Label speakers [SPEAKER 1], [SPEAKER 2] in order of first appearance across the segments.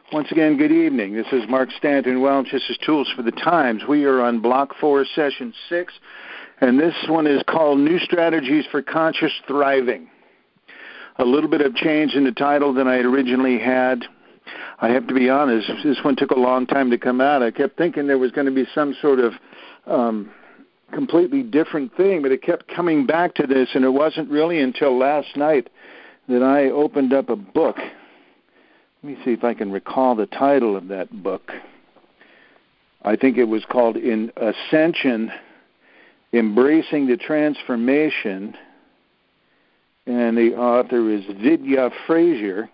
[SPEAKER 1] Once again, good evening. This is Mark Stanton Welch. This is Tools for the Times. We are on Block 4, Session 6, and this one is called New Strategies for Conscious Thriving. A little bit of change in the title than I had originally had. I have to be honest, this one took a long time to come out. I kept thinking there was going to be some sort of completely different thing, but it kept coming back to this, and it wasn't really until last night that I opened up a book. Let me see if I can recall the title of that book. I think it was called In Ascension, Embracing the Transformation, and the author is Vidya Frazier.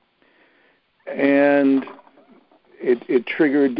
[SPEAKER 1] And it triggered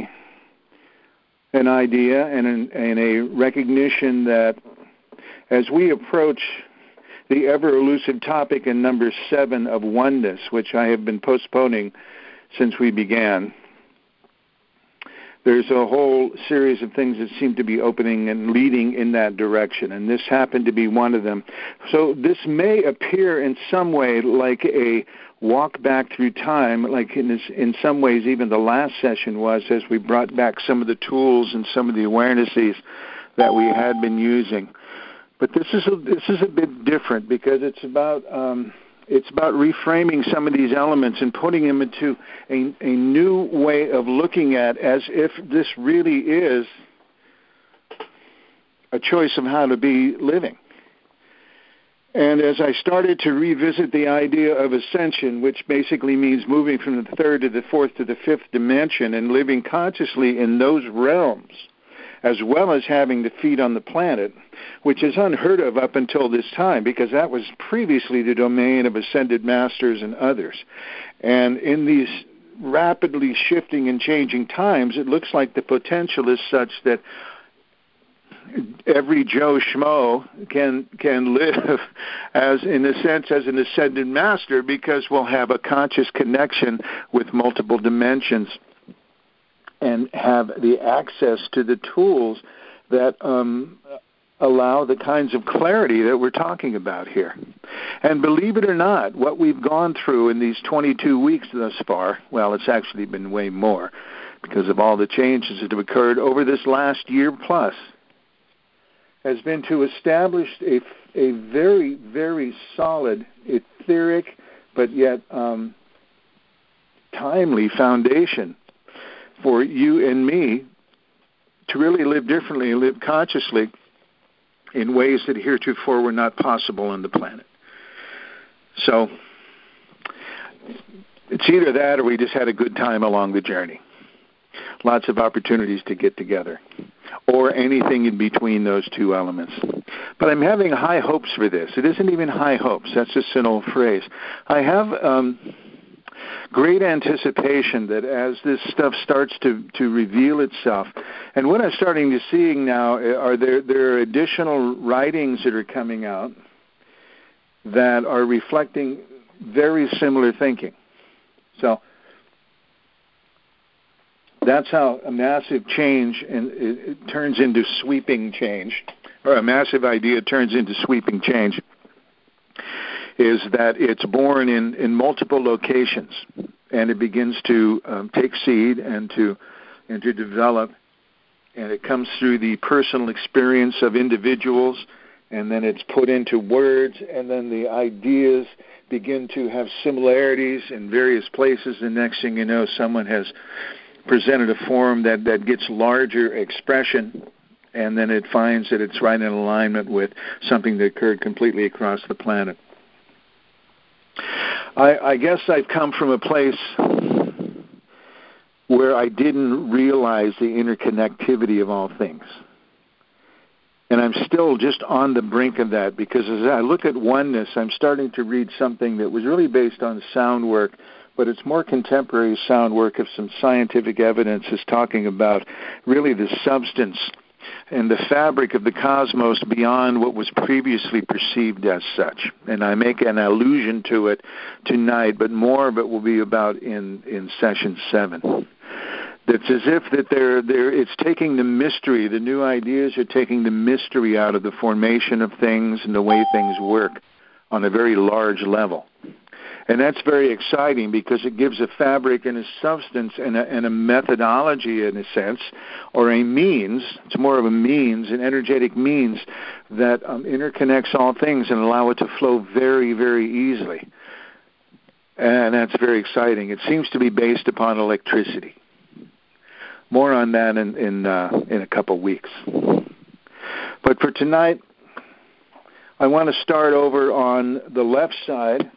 [SPEAKER 1] an idea and a recognition that as we approach the ever-elusive topic in number 7 of oneness, which I have been postponing since we began, there's a whole series of things that seem to be opening and leading in that direction, and this happened to be one of them. So this may appear in some way like a walk back through time, like in some ways even the last session was, as we brought back some of the tools and some of the awarenesses that we had been using. But this is a bit different because it's about reframing some of these elements and putting them into a new way of looking at, as if this really is a choice of how to be living. And as I started to revisit the idea of ascension, which basically means moving from the third to the fourth to the fifth dimension and living consciously in those realms, as well as having the feet on the planet, which is unheard of up until this time, because that was previously the domain of ascended masters and others. And in these rapidly shifting and changing times, it looks like the potential is such that every Joe Schmo can live as, in a sense, as an ascended master, because we'll have a conscious connection with multiple dimensions and have the access to the tools that allow the kinds of clarity that we're talking about here. And believe it or not, what we've gone through in these 22 weeks thus far, well, it's actually been way more because of all the changes that have occurred over this last year plus, has been to establish a very, very solid, etheric, but yet timely foundation for you and me to really live differently and live consciously in ways that heretofore were not possible on the planet. So it's either that or we just had a good time along the journey. Lots of opportunities to get together, or anything in between those two elements. But I'm having high hopes for this. It isn't even high hopes. That's just an old phrase. I have great anticipation that as this stuff starts to reveal itself, and what I'm starting to see now are there are additional writings that are coming out that are reflecting very similar thinking. So that's how a massive change it turns into sweeping change, or a massive idea turns into sweeping change, is that it's born in multiple locations, and it begins to take seed and to develop, and it comes through the personal experience of individuals, and then it's put into words, and then the ideas begin to have similarities in various places. The next thing you know, someone has presented a form that gets larger expression, and then it finds that it's right in alignment with something that occurred completely across the planet. I guess I've come from a place where I didn't realize the interconnectivity of all things. And I'm still just on the brink of that, because as I look at oneness, I'm starting to read something that was really based on sound work, but it's more contemporary sound work of some scientific evidence is talking about really the substance and the fabric of the cosmos beyond what was previously perceived as such. And I make an allusion to it tonight, but more of it will be about in session 7. It's as if that it's taking the mystery, the new ideas are taking the mystery out of the formation of things and the way things work on a very large level. And that's very exciting because it gives a fabric and a substance and a methodology, in a sense, or a means. It's more of a means, an energetic means that interconnects all things and allow it to flow very, very easily. And that's very exciting. It seems to be based upon electricity. More on that in a couple weeks. But for tonight, I want to start over on the left side.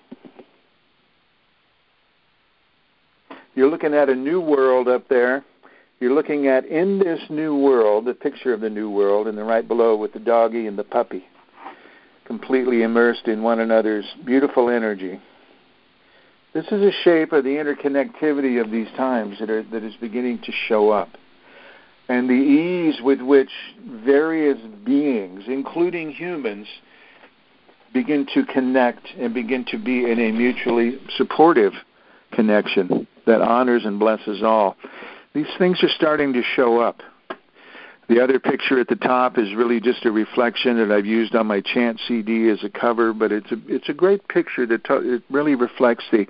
[SPEAKER 1] You're looking at a new world up there. You're looking at, in this new world, the picture of the new world, and then right below with the doggy and the puppy, completely immersed in one another's beautiful energy. This is a shape of the interconnectivity of these times that is beginning to show up. And the ease with which various beings, including humans, begin to connect and begin to be in a mutually supportive connection that honors and blesses all. These things are starting to show up. The other picture at the top is really just a reflection that I've used on my chant CD as a cover, but it's a great picture that it really reflects the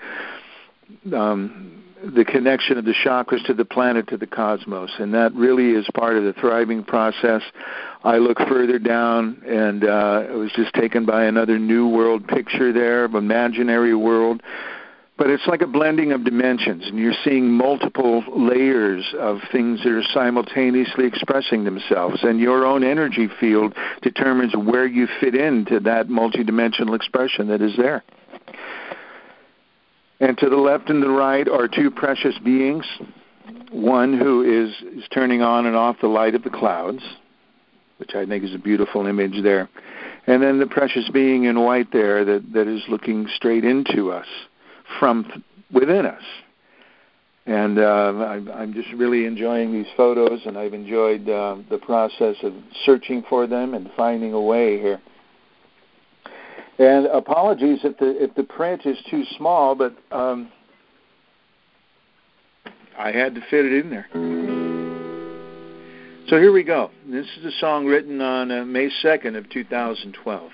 [SPEAKER 1] connection of the chakras to the planet, to the cosmos, and that really is part of the thriving process. I look further down, and it was just taken by another new world picture there, of imaginary world. But it's like a blending of dimensions, and you're seeing multiple layers of things that are simultaneously expressing themselves, and your own energy field determines where you fit into that multidimensional expression that is there. And to the left and the right are two precious beings, one who is turning on and off the light of the clouds, which I think is a beautiful image there, and then the precious being in white there that is looking straight into us from within us. And I'm just really enjoying these photos, and I've enjoyed the process of searching for them and finding a way here. And apologies if the print is too small, but I had to fit it in there. So here we go. This is a song written on May 2nd of 2012.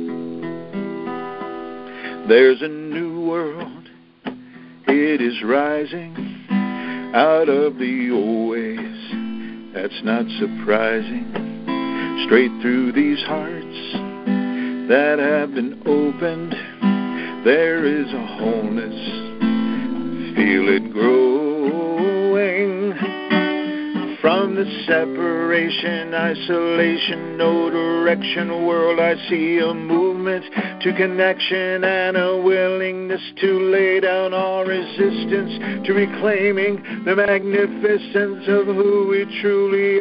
[SPEAKER 1] There's a new world. It is rising out of the old ways. That's not surprising. Straight through these hearts that have been opened, there is a wholeness. Feel it growing. From the separation, isolation, no direction world, I see a movement to connection and a willingness to lay down all resistance to reclaiming the magnificence of who we truly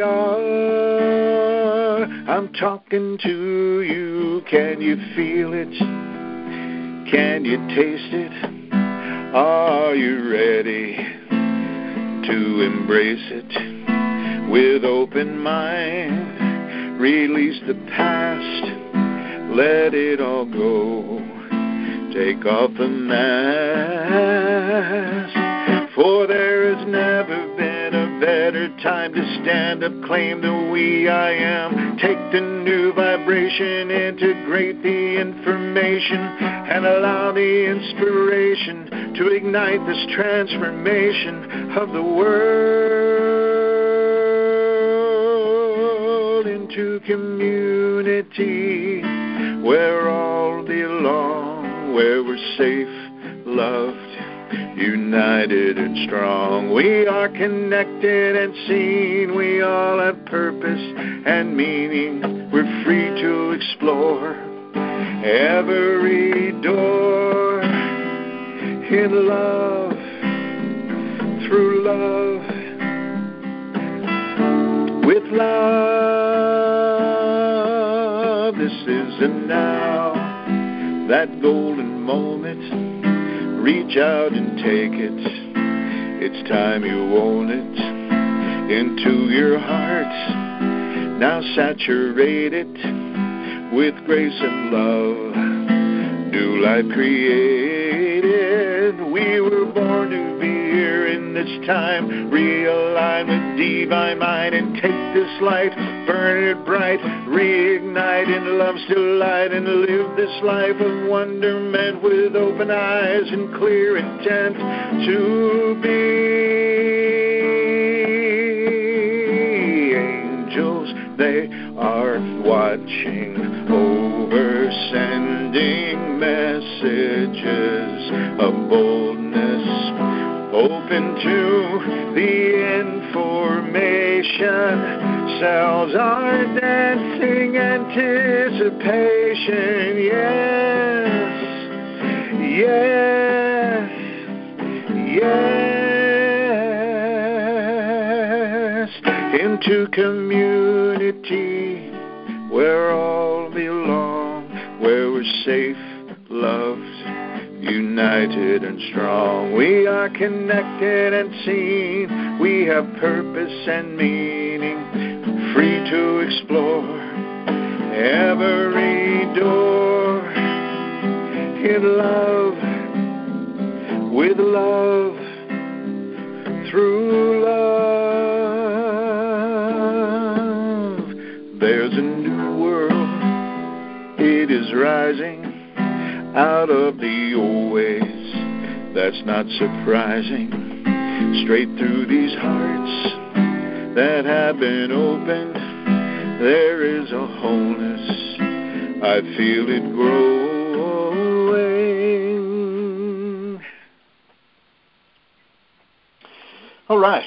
[SPEAKER 1] are. I'm talking to you. Can you feel it? Can you taste it? Are you ready to embrace it? With open mind, release the past, let it all go. Take off the mask, for there has never been a better time to stand up, claim the we I am. Take the new vibration, integrate the information, and allow the inspiration to ignite this transformation of the world into community where all belong, where we're safe, loved, united and strong. We are connected and seen. We all have purpose and meaning. We're free to explore every door in love, through love, with love. This is a now, that golden moment. Reach out and take it. It's time you own it into your heart. Now saturate it with grace and love. New life created. We were born to be here in this this time. Realign with divine mind and take this light, burn it bright, reignite in love's delight, and live this life of wonderment with open eyes and clear intent to be. Angels, they are watching over, sending messages of boldness, open to the information. Cells are dancing anticipation. Yes, yes, yes. Into community where all belong, where we're safe, loved, united and strong. We are connected and seen. We have purpose and meaning, free to explore every door in love, with love, through love. There's a new world. It is rising out of the old ways. That's not surprising. Straight through these hearts that have been opened, there is a wholeness. I feel it growing. All right.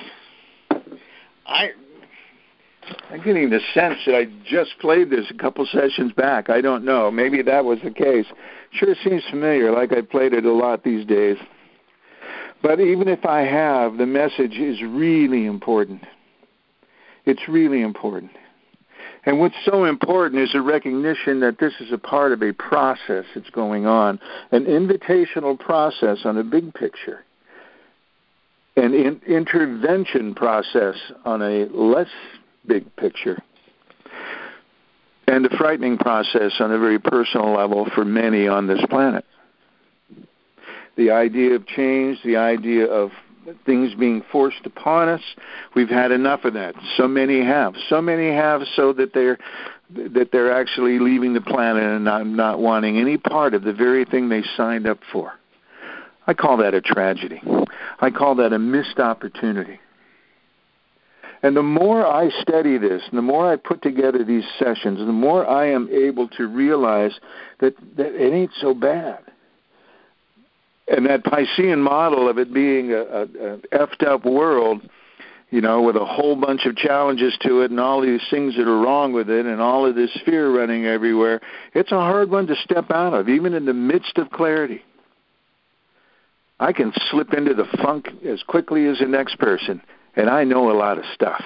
[SPEAKER 1] I'm getting the sense that I just played this a couple sessions back. I don't know. Maybe that was the case. Sure seems familiar, like I played it a lot these days. But even if I have, the message is really important. It's really important. And what's so important is a recognition that this is a part of a process that's going on, an invitational process on a big picture, an intervention process on a less big picture, and a frightening process on a very personal level for many on this planet. The idea of change, the idea of things being forced upon us, we've had enough of that. So many have so that they're actually leaving the planet and not wanting any part of the very thing they signed up for. I call that a tragedy. I call that a missed opportunity. And the more I study this, and the more I put together these sessions, the more I am able to realize that it ain't so bad. And that Piscean model of it being a effed up world, you know, with a whole bunch of challenges to it and all these things that are wrong with it and all of this fear running everywhere, it's a hard one to step out of, even in the midst of clarity. I can slip into the funk as quickly as the next person, and I know a lot of stuff.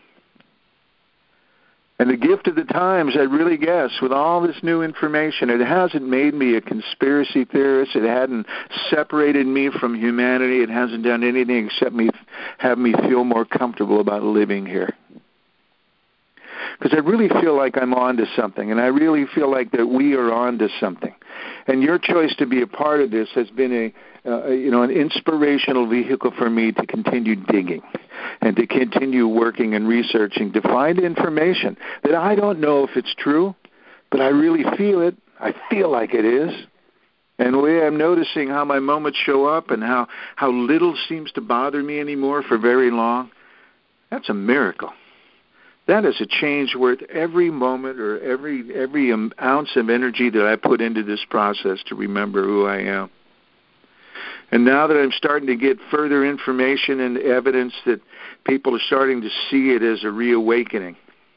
[SPEAKER 1] And the gift of the times, I really guess, with all this new information, it hasn't made me a conspiracy theorist. It hadn't separated me from humanity. It hasn't done anything except have me feel more comfortable about living here. Because I really feel like I'm on to something, and I really feel like that we are on to something. And your choice to be a part of this has been an inspirational vehicle for me to continue digging and to continue working and researching to find information that I don't know if it's true, but I really feel it. I feel like it is. And the way I'm noticing how my moments show up and how little seems to bother me anymore for very long, that's a miracle. That is a change worth every moment or every ounce of energy that I put into this process to remember who I am. And now that I'm starting to get further information and evidence that people are starting to see it as a reawakening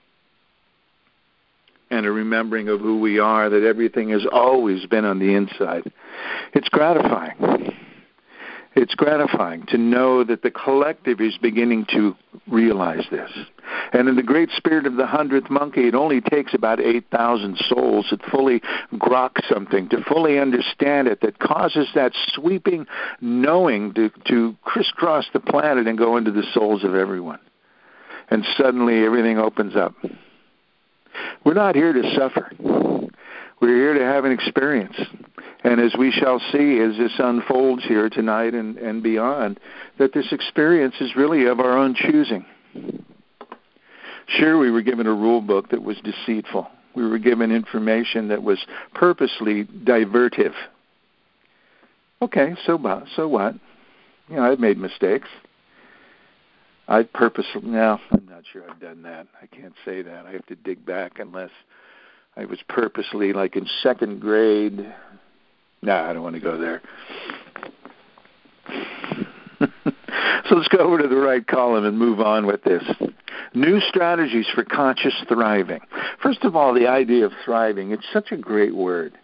[SPEAKER 1] and a remembering of who we are, that everything has always been on the inside, it's gratifying. It's gratifying to know that the collective is beginning to realize this. And in the great spirit of the 100th monkey, it only takes about 8,000 souls that fully grok something, to fully understand it, that causes that sweeping knowing to crisscross the planet and go into the souls of everyone. And suddenly everything opens up. We're not here to suffer. We're here to have an experience. And as we shall see as this unfolds here tonight and beyond, that this experience is really of our own choosing. Sure, we were given a rule book that was deceitful. We were given information that was purposely divertive. Okay, so what? You know, I've made mistakes. I'm not sure I've done that. I can't say that. I have to dig back unless I was purposely, like in second grade. I don't want to go there. So let's go over to the right column and move on with this. New strategies for conscious thriving. First of all, the idea of thriving, it's such a great word.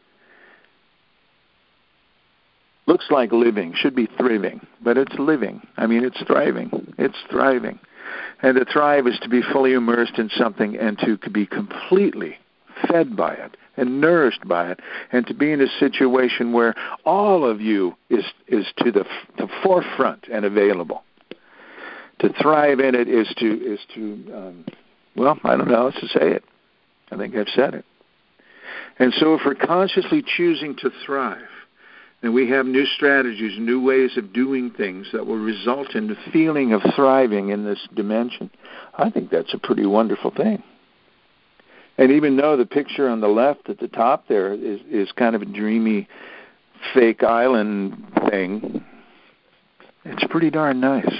[SPEAKER 1] Looks like living, should be thriving, but it's living. I mean, it's thriving. It's thriving. And to thrive is to be fully immersed in something and to be completely fed by it and nourished by it, and to be in a situation where all of you is to the forefront and available. To thrive in it is to I don't know how else to say it. I think I've said it. And so if we're consciously choosing to thrive, then we have new strategies, new ways of doing things that will result in the feeling of thriving in this dimension. I think that's a pretty wonderful thing. And even though the picture on the left at the top there is kind of a dreamy, fake island thing, it's pretty darn nice.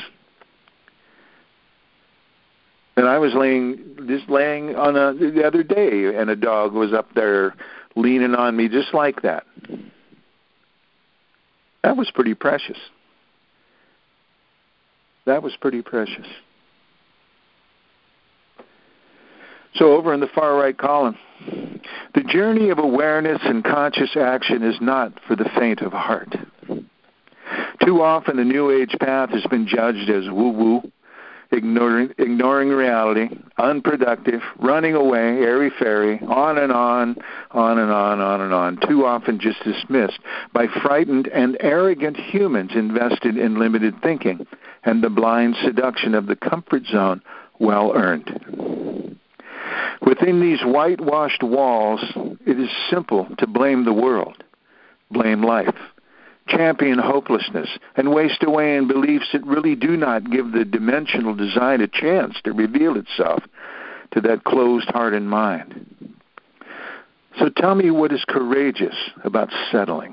[SPEAKER 1] And I was laying on the other day, and a dog was up there leaning on me just like that. That was pretty precious. That was pretty precious. So over in the far right column, the journey of awareness and conscious action is not for the faint of heart. Too often the New Age path has been judged as woo-woo, ignoring reality, unproductive, running away, airy-fairy, on and on, on and on, on and on, too often just dismissed by frightened and arrogant humans invested in limited thinking and the blind seduction of the comfort zone, well earned. Within these whitewashed walls, it is simple to blame the world, blame life, champion hopelessness, and waste away in beliefs that really do not give the dimensional design a chance to reveal itself to that closed heart and mind. So tell me what is courageous about settling.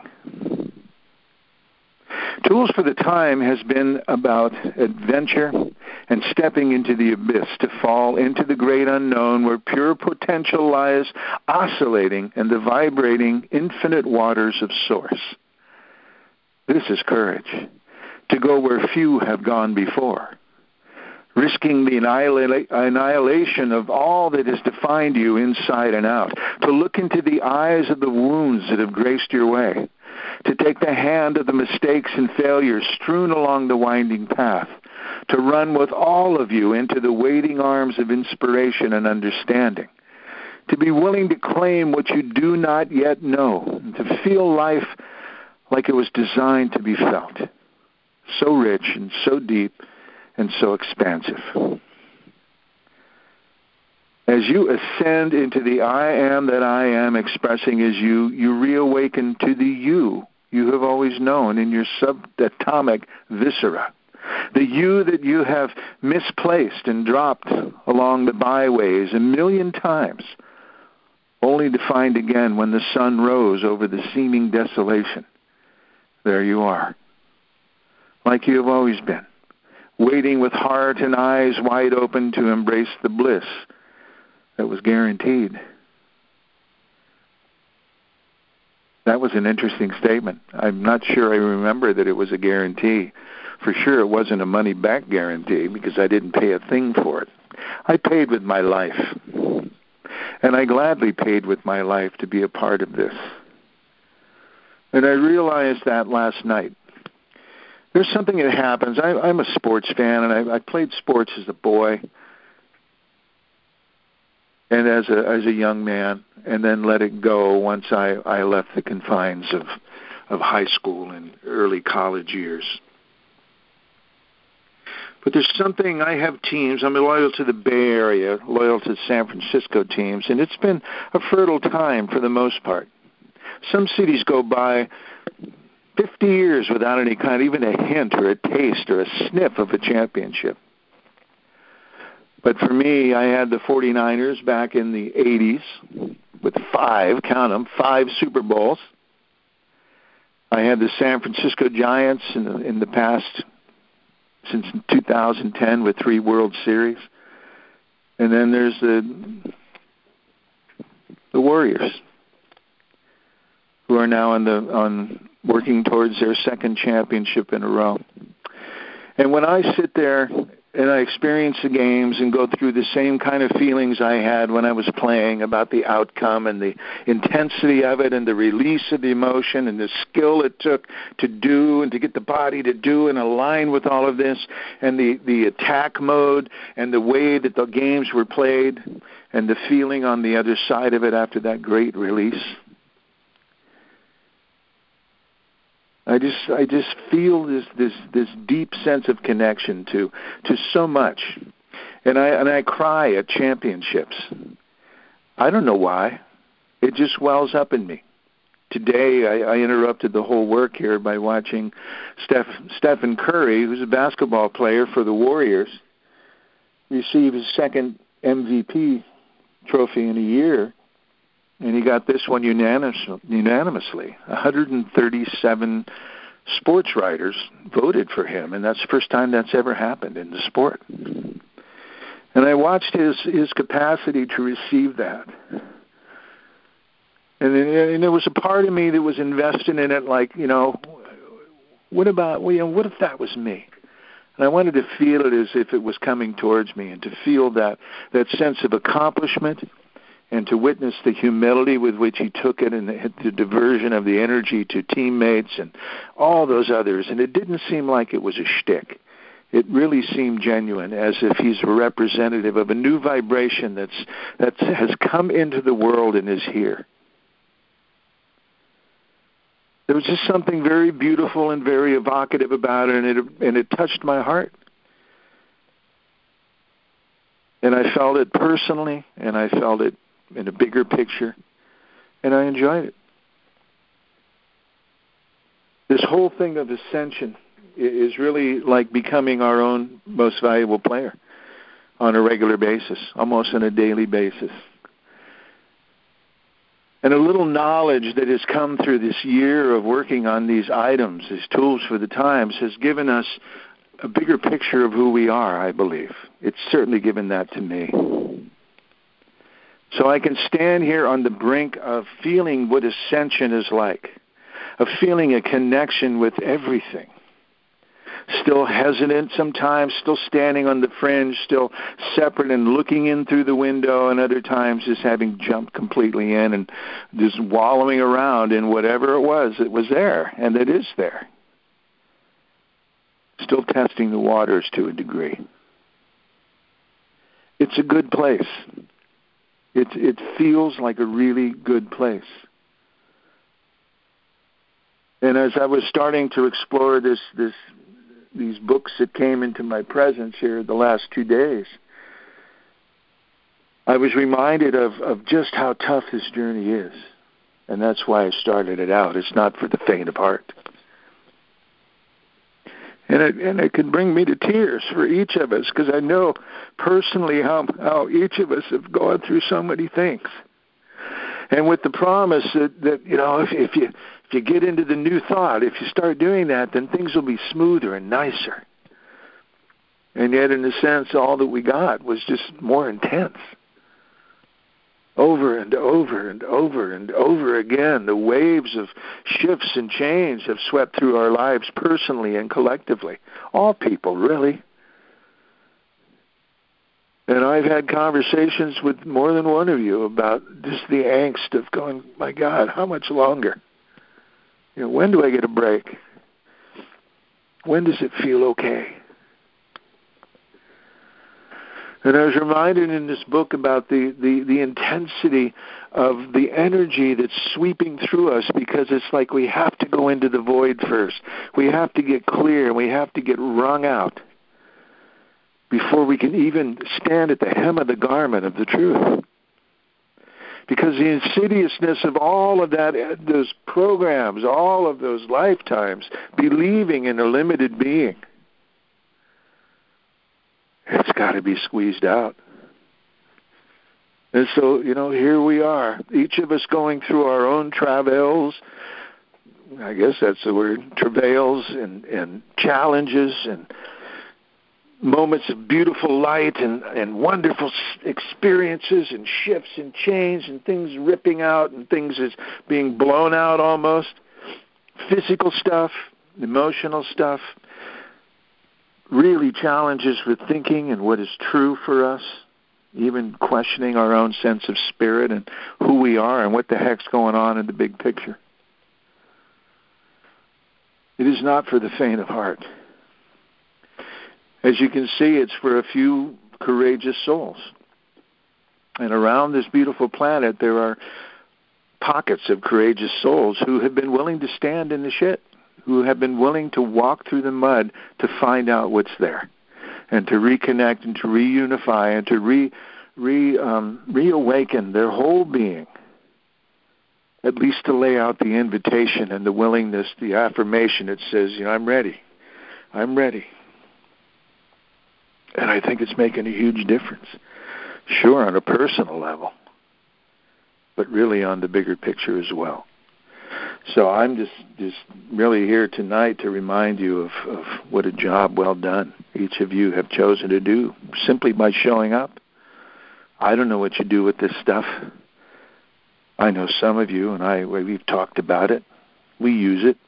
[SPEAKER 1] Tools for the Time has been about adventure and stepping into the abyss to fall into the great unknown where pure potential lies oscillating in the vibrating infinite waters of Source. This is courage, to go where few have gone before, risking the annihilation of all that has defined you inside and out, to look into the eyes of the wounds that have graced your way, to take the hand of the mistakes and failures strewn along the winding path, to run with all of you into the waiting arms of inspiration and understanding, to be willing to claim what you do not yet know, to feel life like it was designed to be felt, so rich and so deep and so expansive. As you ascend into the I am that I am expressing as you reawaken to the you have always known in your subatomic viscera, the you that you have misplaced and dropped along the byways 1,000,000 times, only to find again when the sun rose over the seeming desolation. There you are, like you have always been, waiting with heart and eyes wide open to embrace the bliss that was guaranteed. That was an interesting statement. I'm not sure I remember that it was a guarantee. For sure it wasn't a money-back guarantee because I didn't pay a thing for it. I paid with my life. And I gladly paid with my life to be a part of this. And I realized that last night. There's something that happens. I'm a sports fan, and I played sports as a boy and as a young man, and then let it go once I left the confines of high school and early college years. But there's something, I have teams. I'm loyal to the Bay Area, loyal to San Francisco teams, and it's been a fertile time for the most part. Some cities go by 50 years without any kind, even a hint or a taste or a sniff of a championship. But for me, I had the 49ers back in the 80s with 5 Super Bowls. I had the San Francisco Giants in the past, since 2010, with 3 World Series. And then there's the Warriors, who are now on working towards their second championship in a row. And when I sit there and I experience the games and go through the same kind of feelings I had when I was playing about the outcome and the intensity of it and the release of the emotion and the skill it took to do and to get the body to do and align with all of this, and the attack mode and the way that the games were played and the feeling on the other side of it after that great release, I just feel this deep sense of connection to so much, and I cry at championships. I don't know why. It just wells up in me. Today I interrupted the whole work here by watching Stephen Curry, who's a basketball player for the Warriors, receive his second MVP trophy in a year. And he got this one unanimously. 137 sports writers voted for him, and that's the first time that's ever happened in the sport. And I watched his capacity to receive that. And there was a part of me that was invested in it, like, what if that was me? And I wanted to feel it as if it was coming towards me, and to feel that sense of accomplishment, and to witness the humility with which he took it, and the diversion of the energy to teammates and all those others. And it didn't seem like it was a shtick. It really seemed genuine, as if he's a representative of a new vibration that has come into the world and is here. There was just something very beautiful and very evocative about it, and it touched my heart. And I felt it personally, and I felt it in a bigger picture, and I enjoyed it. This whole thing of ascension is really like becoming our own most valuable player on a regular basis, almost on a daily basis. And a little knowledge that has come through this year of working on these items, these tools for the times, has given us a bigger picture of who we are, I believe. It's certainly given that to me. So I can stand here on the brink of feeling what ascension is like, of feeling a connection with everything. Still hesitant sometimes, still standing on the fringe, still separate and looking in through the window, and other times just having jumped completely in and just wallowing around in whatever it was there, and it is there. Still testing the waters to a degree. It's a good place. It feels like a really good place. And as I was starting to explore these books that came into my presence here the last 2 days, I was reminded of just how tough this journey is. And that's why I started it out. It's not for the faint of heart. And it can bring me to tears for each of us, because I know personally how each of us have gone through so many things. And with the promise that if you get into the new thought, if you start doing that, then things will be smoother and nicer. And yet, in a sense, all that we got was just more intense. Over and over and over and over again, the waves of shifts and change have swept through our lives personally and collectively. All people, really. And I've had conversations with more than one of you about just the angst of going, my God, how much longer? When do I get a break? When does it feel okay? And I was reminded in this book about the intensity of the energy that's sweeping through us, because it's like we have to go into the void first. We have to get clear, and we have to get wrung out before we can even stand at the hem of the garment of the truth. Because the insidiousness of all of that, those programs, all of those lifetimes, believing in a limited being, it's got to be squeezed out. And so, here we are, each of us going through our own travails, I guess that's the word, travails and challenges and moments of beautiful light and wonderful experiences and shifts and change and things ripping out and things is being blown out almost, physical stuff, emotional stuff, really challenges with thinking and what is true for us, even questioning our own sense of spirit and who we are and what the heck's going on in the big picture. It is not for the faint of heart. As you can see, it's for a few courageous souls. And around this beautiful planet, there are pockets of courageous souls who have been willing to stand in the shit, who have been willing to walk through the mud to find out what's there, and to reconnect and to reunify and to reawaken their whole being, at least to lay out the invitation and the willingness, the affirmation that says, I'm ready. I'm ready. And I think it's making a huge difference. Sure, on a personal level, but really on the bigger picture as well. So I'm just really here tonight to remind you of what a job well done each of you have chosen to do simply by showing up. I don't know what you do with this stuff. I know some of you, and we've talked about it. We use it.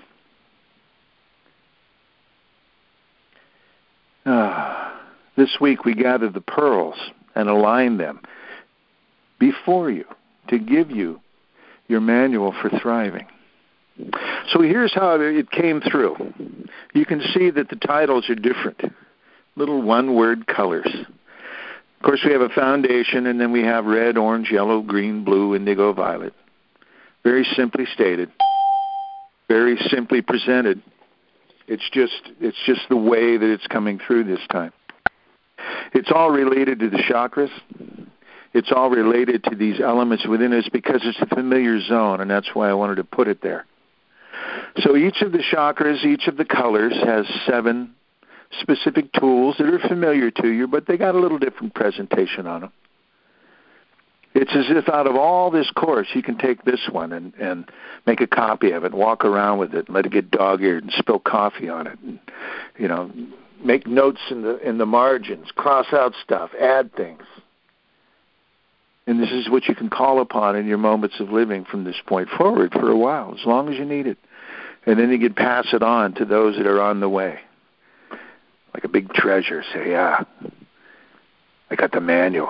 [SPEAKER 1] This week we gather the pearls and align them before you to give you your manual for thriving. So here's how it came through. You can see that the titles are different, little one-word colors. Of course, we have a foundation, and then we have red, orange, yellow, green, blue, indigo, violet. Very simply stated, very simply presented. It's just the way that it's coming through this time. It's all related to the chakras. It's all related to these elements within us because it's a familiar zone, and that's why I wanted to put it there. So each of the chakras, each of the colors has 7 specific tools that are familiar to you, but they got a little different presentation on them. It's as if out of all this course, you can take this one and make a copy of it, walk around with it, and let it get dog-eared and spill coffee on it, and, make notes in the margins, cross out stuff, add things. And this is what you can call upon in your moments of living from this point forward for a while, as long as you need it. And then you can pass it on to those that are on the way. Like a big treasure. Say, I got the manual.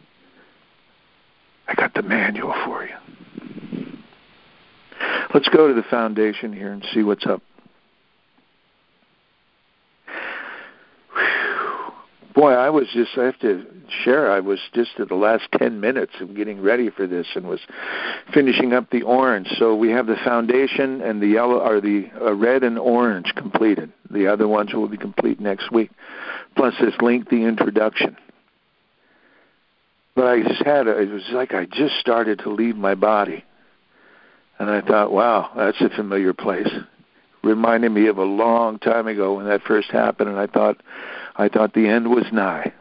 [SPEAKER 1] I got the manual for you. Let's go to the foundation here and see what's up. Boy, I have to share, I was just at the last 10 minutes of getting ready for this and was finishing up the orange. So we have the foundation and the yellow, or the red and orange completed. The other ones will be complete next week. Plus this lengthy introduction. But it was like I just started to leave my body. And I thought, wow, that's a familiar place. Reminded me of a long time ago when that first happened, and I thought the end was nigh.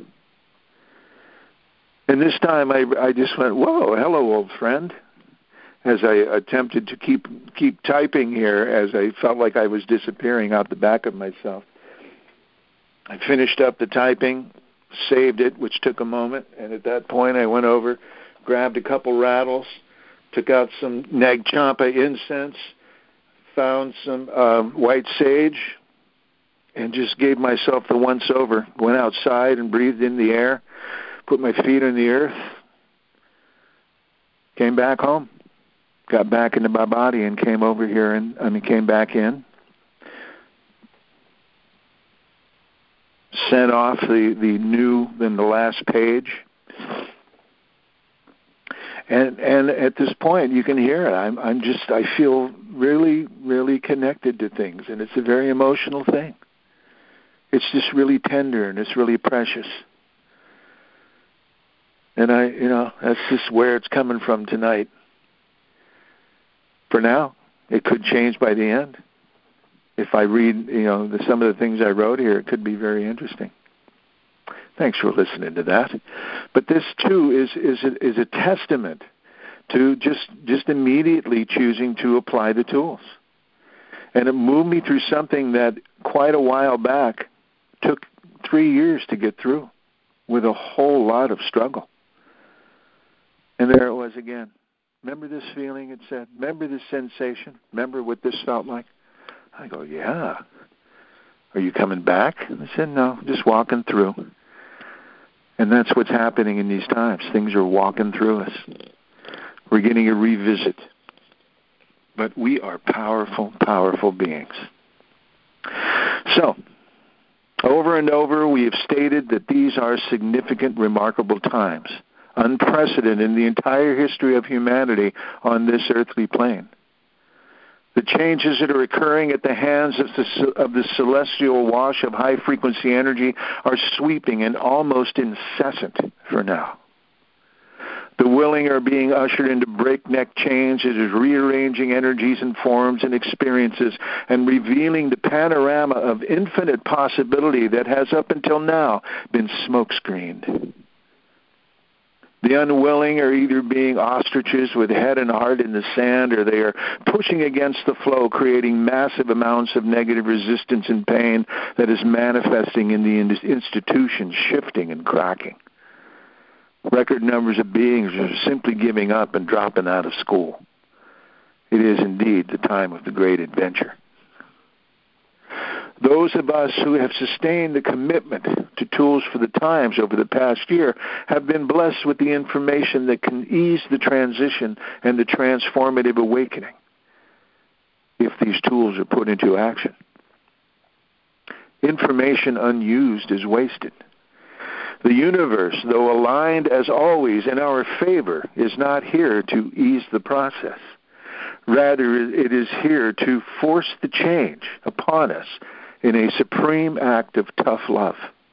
[SPEAKER 1] And this time I just went, whoa, hello, old friend, as I attempted to keep typing here as I felt like I was disappearing out the back of myself. I finished up the typing, saved it, which took a moment, and at that point I went over, grabbed a couple rattles, took out some Nag Champa incense, found some white sage, and just gave myself the once-over. Went outside and breathed in the air, put my feet on the earth, came back home, got back into my body and came over here came back in, sent off the last page. And at this point, you can hear it. I feel really, really connected to things, and it's a very emotional thing. It's just really tender, and it's really precious. And that's just where it's coming from tonight. For now, it could change by the end. If I read, some of the things I wrote here, it could be very interesting. Thanks for listening to that. But this too is a testament to just immediately choosing to apply the tools. And it moved me through something that quite a while back took 3 years to get through, with a whole lot of struggle. And there it was again. Remember this feeling, it said? Remember this sensation? Remember what this felt like? I go, yeah. Are you coming back? I said, no, just walking through. And that's what's happening in these times. Things are walking through us. We're getting a revisit. But we are powerful, powerful beings. So, over and over, we have stated that these are significant, remarkable times, unprecedented in the entire history of humanity on this earthly plane. The changes that are occurring at the hands of the celestial wash of high-frequency energy are sweeping and almost incessant for now. The willing are being ushered into breakneck change. It is rearranging energies and forms and experiences and revealing the panorama of infinite possibility that has up until now been smokescreened. The unwilling are either being ostriches with head and heart in the sand, or they are pushing against the flow, creating massive amounts of negative resistance and pain that is manifesting in the institution, shifting and cracking. Record numbers of beings are simply giving up and dropping out of school. It is indeed the time of the great adventure. Those of us who have sustained the commitment to tools for the times over the past year have been blessed with the information that can ease the transition and the transformative awakening if these tools are put into action. Information unused is wasted. The universe, though aligned as always in our favor, is not here to ease the process. Rather, it is here to force the change upon us in a supreme act of tough love.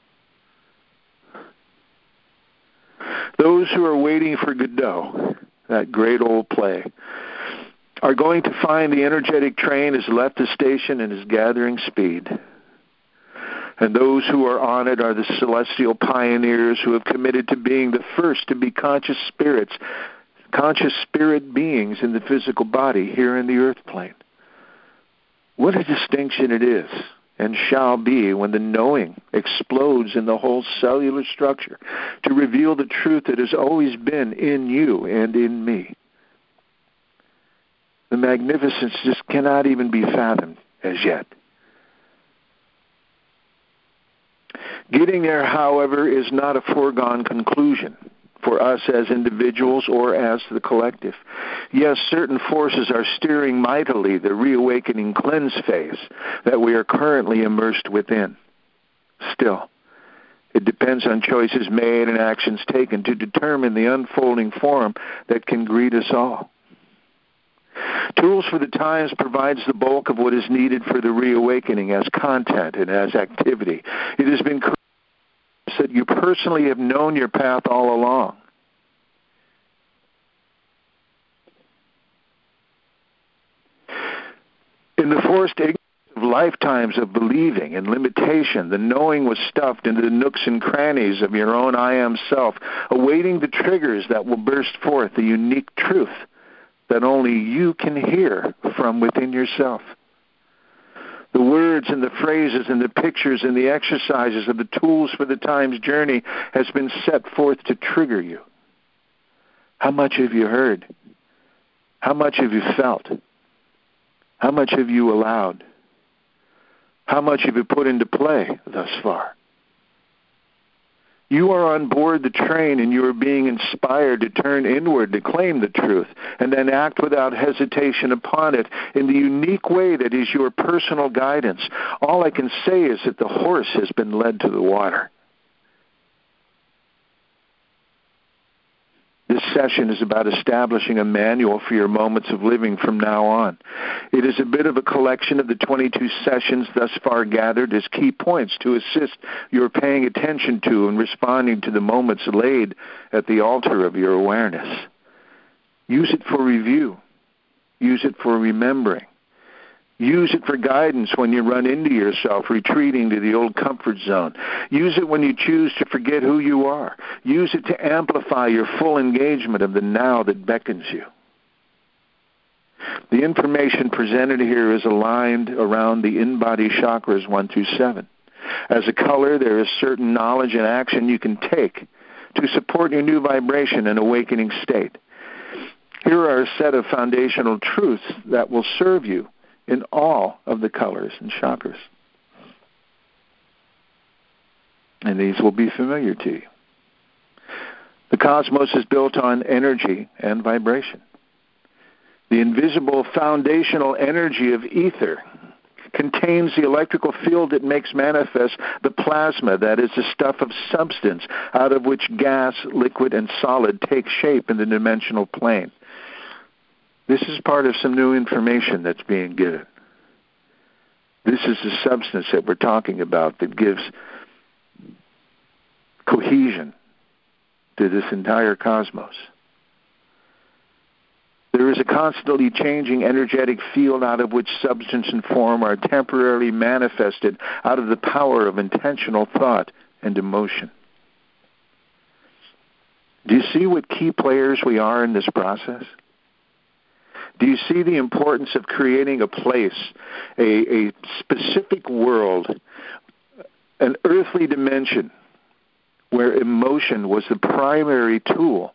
[SPEAKER 1] Those who are waiting for Godot, that great old play, are going to find the energetic train has left the station and is gathering speed. And those who are on it are the celestial pioneers who have committed to being the first to be conscious spirits, conscious spirit beings in the physical body here in the earth plane. What a distinction it is and shall be when the knowing explodes in the whole cellular structure to reveal the truth that has always been in you and in me. The magnificence just cannot even be fathomed as yet. Getting there, however, is not a foregone conclusion for us as individuals or as the collective. Yes, certain forces are steering mightily the reawakening cleanse phase that we are currently immersed within. Still, it depends on choices made and actions taken to determine the unfolding form that can greet us all. Tools for the Times provides the bulk of what is needed for the reawakening as content and as activity. It has been created that you personally have known your path all along. In the forced ignorance of lifetimes of believing and limitation, the knowing was stuffed into the nooks and crannies of your own I am self, awaiting the triggers that will burst forth the unique truth that only you can hear from within yourself. The words and the phrases and the pictures and the exercises of the tools for the time's journey has been set forth to trigger you. How much have you heard? How much have you felt? How much have you allowed? How much have you put into play thus far? You are on board the train and you are being inspired to turn inward to claim the truth and then act without hesitation upon it in the unique way that is your personal guidance. All I can say is that the horse has been led to the water. This session is about establishing a manual for your moments of living from now on. It is a bit of a collection of the 22 sessions thus far gathered as key points to assist your paying attention to and responding to the moments laid at the altar of your awareness. Use it for review. Use it for remembering. Use it for guidance when you run into yourself retreating to the old comfort zone. Use it when you choose to forget who you are. Use it to amplify your full engagement of the now that beckons you. The information presented here is aligned around the in-body chakras 1 through 7. As a color, there is certain knowledge and action you can take to support your new vibration and awakening state. Here are a set of foundational truths that will serve you in all of the colors and chakras. And these will be familiar to you. The cosmos is built on energy and vibration. The invisible foundational energy of ether contains the electrical field that makes manifest the plasma, that is the stuff of substance out of which gas, liquid, and solid take shape in the dimensional plane. This is part of some new information that's being given. This is the substance that we're talking about that gives cohesion to this entire cosmos. There is a constantly changing energetic field out of which substance and form are temporarily manifested out of the power of intentional thought and emotion. Do you see what key players we are in this process? Do you see the importance of creating a place, a specific world, an earthly dimension where emotion was the primary tool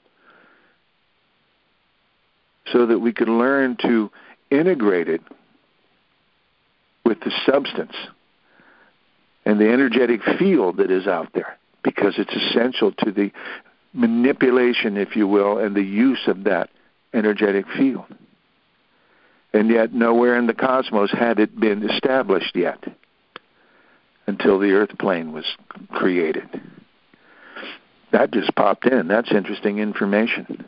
[SPEAKER 1] so that we could learn to integrate it with the substance and the energetic field that is out there, because it's essential to the manipulation, if you will, and the use of that energetic field. And yet nowhere in the cosmos had it been established yet until the earth plane was created. That just popped in. That's interesting information.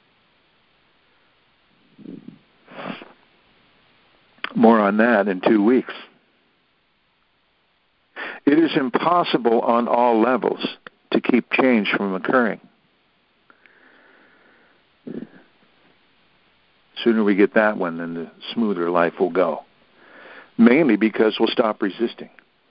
[SPEAKER 1] More on that in 2 weeks. It is impossible on all levels to keep change from occurring. Sooner we get that one, then the smoother life will go. Mainly because we'll stop resisting.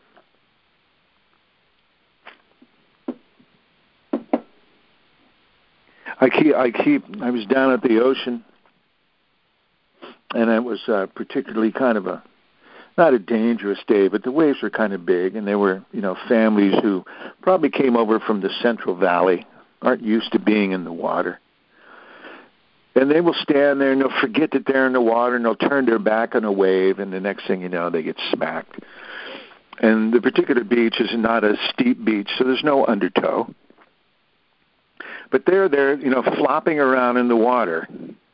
[SPEAKER 1] I was down at the ocean, and it was particularly kind of not a dangerous day, but the waves were kind of big, and there were, families who probably came over from the Central Valley, aren't used to being in the water. And they will stand there and they'll forget that they're in the water and they'll turn their back on a wave, and the next thing you know, they get smacked. And the particular beach is not a steep beach, so there's no undertow. But they're there, flopping around in the water.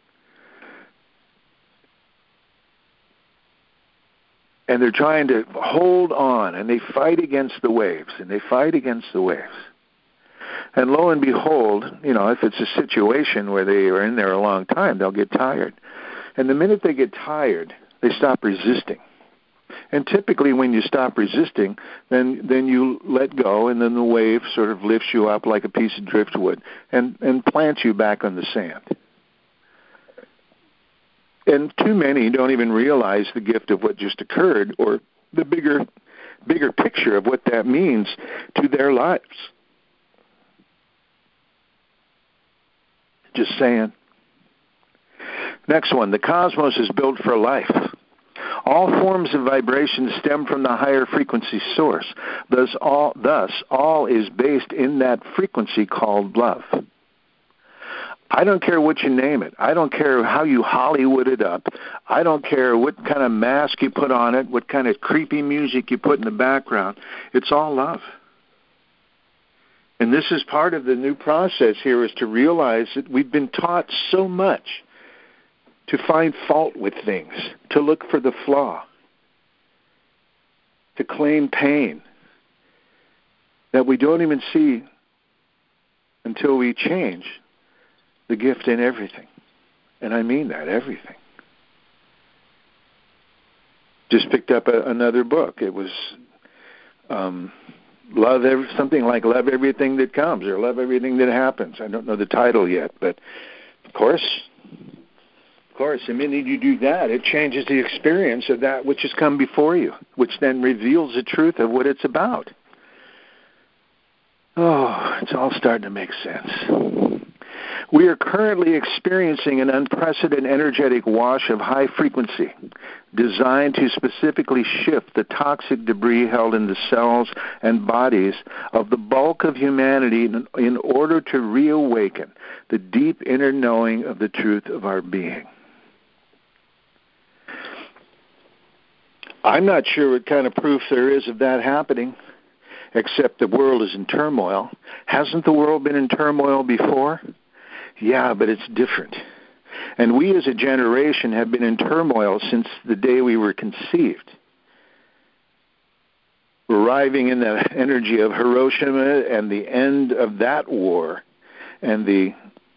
[SPEAKER 1] And they're trying to hold on, and they fight against the waves, and they fight against the waves. And lo and behold, if it's a situation where they are in there a long time, they'll get tired. And the minute they get tired, they stop resisting. And typically when you stop resisting, then you let go, and then the wave sort of lifts you up like a piece of driftwood and plants you back on the sand. And too many don't even realize the gift of what just occurred, or the bigger picture of what that means to their lives. Just saying. Next one, the cosmos is built for life. All forms of vibration stem from the higher frequency source. Thus, all is based in that frequency called love. I don't care what you name it. I don't care how you Hollywood it up. I don't care what kind of mask you put on it, what kind of creepy music you put in the background. It's all love. And this is part of the new process here, is to realize that we've been taught so much to find fault with things, to look for the flaw, to claim pain, that we don't even see until we change the gift in everything. And I mean that, everything. Just picked up another book. It was something like Love Everything That Comes or Love Everything That Happens. I don't know the title yet, but of course, the minute you do that, it changes the experience of that which has come before you, which then reveals the truth of what it's about. Oh, it's all starting to make sense. We are currently experiencing an unprecedented energetic wash of high frequency designed to specifically shift the toxic debris held in the cells and bodies of the bulk of humanity in order to reawaken the deep inner knowing of the truth of our being. I'm not sure what kind of proof there is of that happening, except the world is in turmoil. Hasn't the world been in turmoil before? Yeah, but it's different. And we as a generation have been in turmoil since the day we were conceived. Arriving in the energy of Hiroshima and the end of that war, and the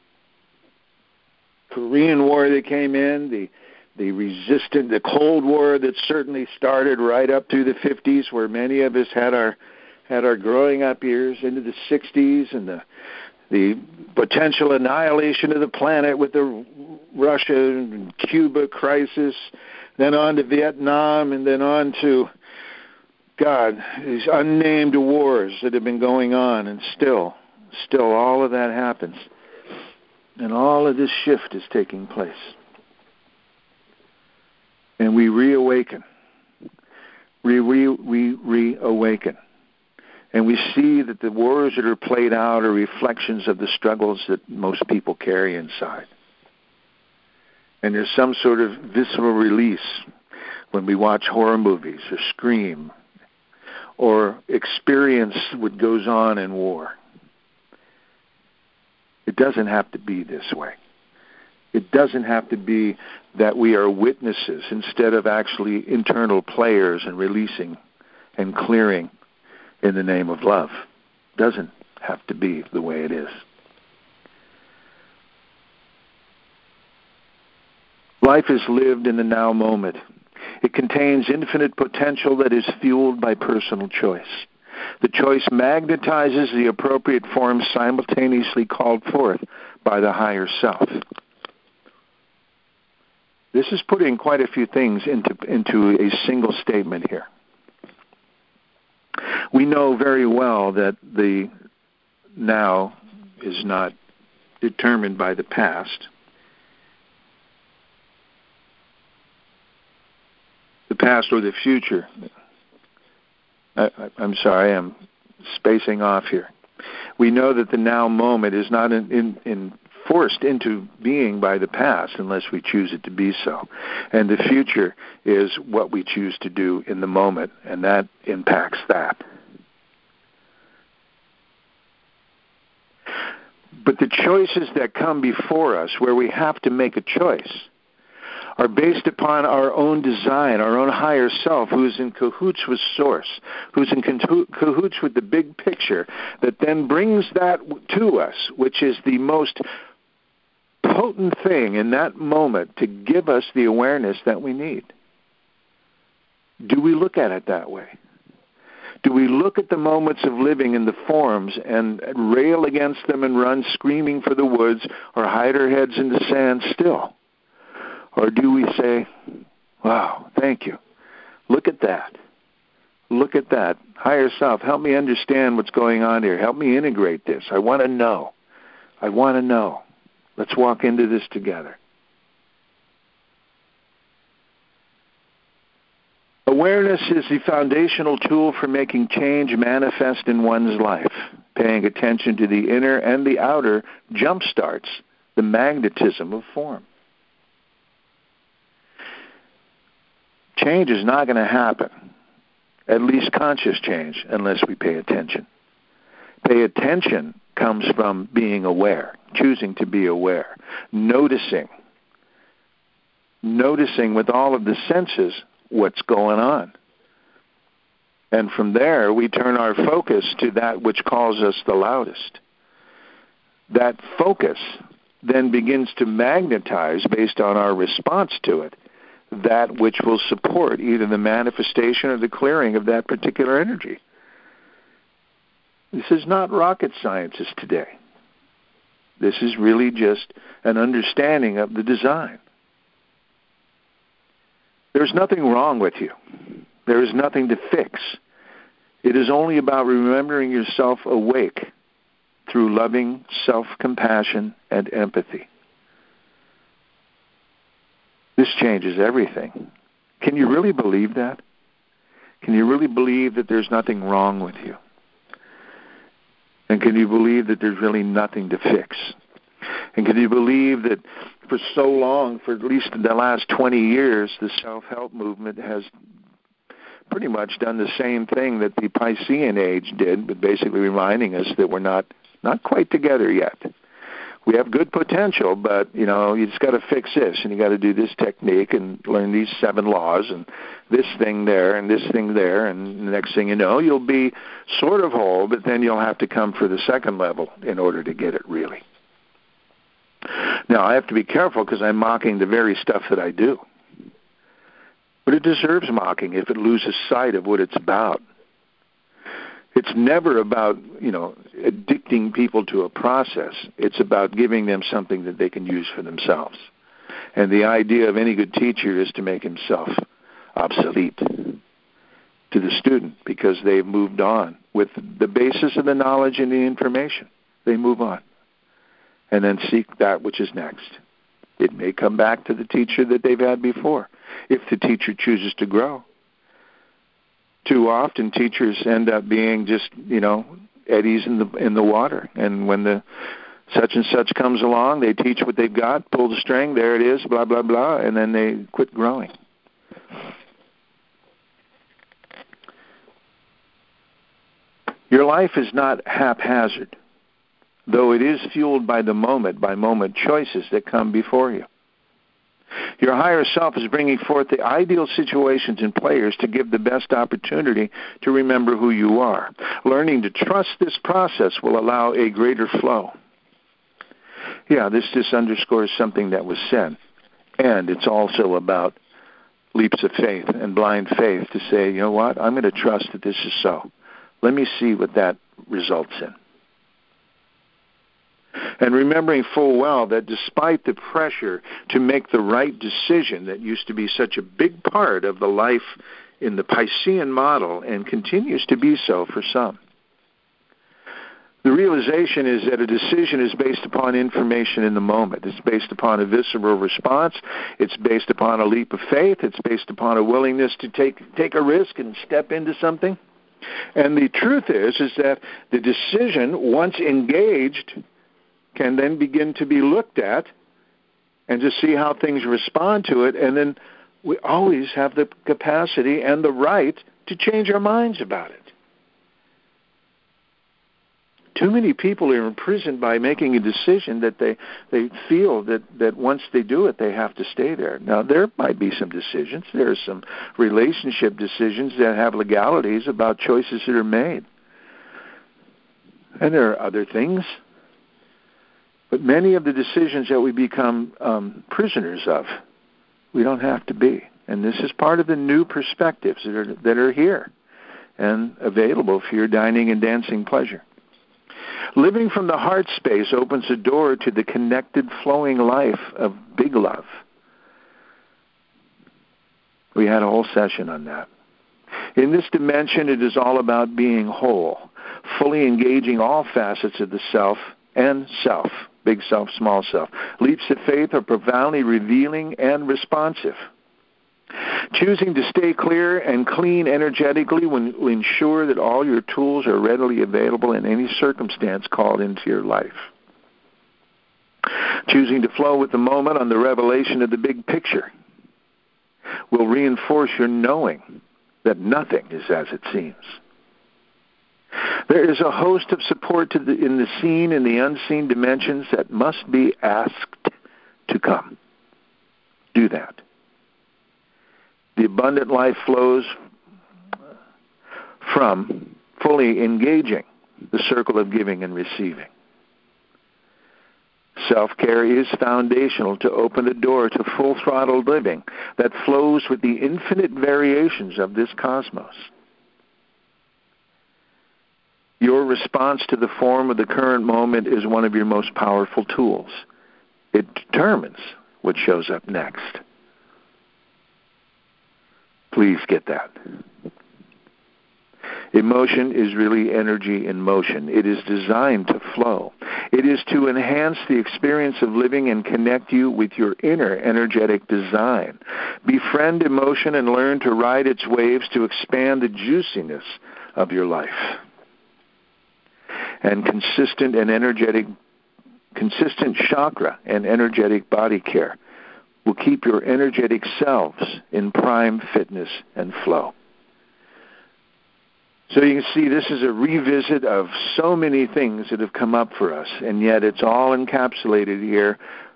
[SPEAKER 1] Korean War that came in, the Cold War that certainly started right up through the 50s, where many of us had our growing up years, into the 60s, and the potential annihilation of the planet with the Russia and Cuba crisis, then on to Vietnam, and then on to, God, these unnamed wars that have been going on, and still all of that happens. And all of this shift is taking place. And we reawaken. We reawaken. And we see that the wars that are played out are reflections of the struggles that most people carry inside. And there's some sort of visceral release when we watch horror movies or scream or experience what goes on in war. It doesn't have to be this way. It doesn't have to be that we are witnesses instead of actually internal players and releasing and clearing in the name of love. Doesn't have to be the way it is. Life is lived in the now moment. It contains infinite potential that is fueled by personal choice. The choice magnetizes the appropriate form simultaneously called forth by the higher self. This is putting quite a few things into a single statement here. We know very well that the now is not determined by the past. The past or the future. I'm sorry, I'm spacing off here. We know that the now moment is not forced into being by the past unless we choose it to be so. And the future is what we choose to do in the moment, and that impacts that. But the choices that come before us, where we have to make a choice, are based upon our own design, our own higher self, who's in cahoots with Source, who's in cahoots with the big picture, that then brings that to us, which is the most potent thing in that moment to give us the awareness that we need. Do we look at it that way? Do we look at the moments of living in the forms and rail against them and run screaming for the woods or hide our heads in the sand still? Or do we say, wow, thank you. Look at that. Look at that. Higher self, help me understand what's going on here. Help me integrate this. I want to know. I want to know. Let's walk into this together. Awareness is the foundational tool for making change manifest in one's life. Paying attention to the inner and the outer jumpstarts the magnetism of form. Change is not going to happen, at least conscious change, unless we pay attention. Pay attention comes from being aware, choosing to be aware, noticing with all of the senses what's going on. And from there, we turn our focus to that which calls us the loudest. That focus then begins to magnetize, based on our response to it, that which will support either the manifestation or the clearing of that particular energy. This is not rocket sciences today. This is really just an understanding of the design. There's nothing wrong with you. There is nothing to fix. It is only about remembering yourself awake through loving self-compassion and empathy. This changes everything. Can you really believe that? Can you really believe that there's nothing wrong with you? And can you believe that there's really nothing to fix? And can you believe that for so long, for at least the last 20 years, the self-help movement has pretty much done the same thing that the Piscean age did, but basically reminding us that we're not quite together yet. We have good potential, but, you just got to fix this, and you got to do this technique and learn these 7 laws and this thing there and this thing there, and the next thing you know, you'll be sort of whole, but then you'll have to come for the second level in order to get it really. Now, I have to be careful because I'm mocking the very stuff that I do. But it deserves mocking if it loses sight of what it's about. It's never about, addicting people to a process. It's about giving them something that they can use for themselves. And the idea of any good teacher is to make himself obsolete to the student because they've moved on with the basis of the knowledge and the information. They move on and then seek that which is next. It may come back to the teacher that they've had before if the teacher chooses to grow. Too often, teachers end up being just, eddies in the water. And when the such and such comes along, they teach what they've got, pull the string, there it is, blah, blah, blah, and then they quit growing. Your life is not haphazard, though it is fueled by the moment choices that come before you. Your higher self is bringing forth the ideal situations and players to give the best opportunity to remember who you are. Learning to trust this process will allow a greater flow. Yeah, this just underscores something that was said. And it's also about leaps of faith and blind faith to say, you know what, I'm going to trust that this is so. Let me see what that results in. And remembering full well that despite the pressure to make the right decision that used to be such a big part of the life in the Piscean model and continues to be so for some, the realization is that a decision is based upon information in the moment. It's based upon a visceral response. It's based upon a leap of faith. It's based upon a willingness to take a risk and step into something. And the truth is that the decision, once engaged, can then begin to be looked at and to see how things respond to it. And then we always have the capacity and the right to change our minds about it. Too many people are imprisoned by making a decision that they feel that once they do it, they have to stay there. Now, there might be some decisions. There are some relationship decisions that have legalities about choices that are made. And there are other things. But many of the decisions that we become prisoners of, we don't have to be. And this is part of the new perspectives that are here and available for your dining and dancing pleasure. Living from the heart space opens the door to the connected, flowing life of big love. We had a whole session on that. In this dimension, it is all about being whole, fully engaging all facets of the self and self. Big self, small self. Leaps of faith are profoundly revealing and responsive. Choosing to stay clear and clean energetically will ensure that all your tools are readily available in any circumstance called into your life. Choosing to flow with the moment on the revelation of the big picture will reinforce your knowing that nothing is as it seems. There is a host of support in the seen and the unseen dimensions that must be asked to come. Do that. The abundant life flows from fully engaging the circle of giving and receiving. Self-care is foundational to open the door to full-throttle living that flows with the infinite variations of this cosmos. Your response to the form of the current moment is one of your most powerful tools. It determines what shows up next. Please get that. Emotion is really energy in motion. It is designed to flow. It is to enhance the experience of living and connect you with your inner energetic design. Befriend emotion and learn to ride its waves to expand the juiciness of your life. And consistent chakra and energetic body care will keep your energetic selves in prime fitness and flow. So you can see this is a revisit of so many things that have come up for us, and yet it's all encapsulated here,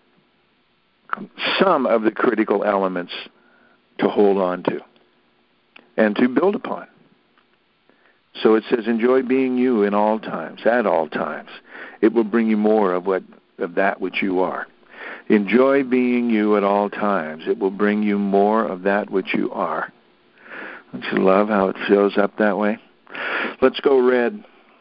[SPEAKER 1] some of the critical elements to hold on to and to build upon. So it says, enjoy being you in all times, at all times. It will bring you more of that which you are. Enjoy being you at all times. It will bring you more of that which you are. Don't you love how it shows up that way? Let's go red.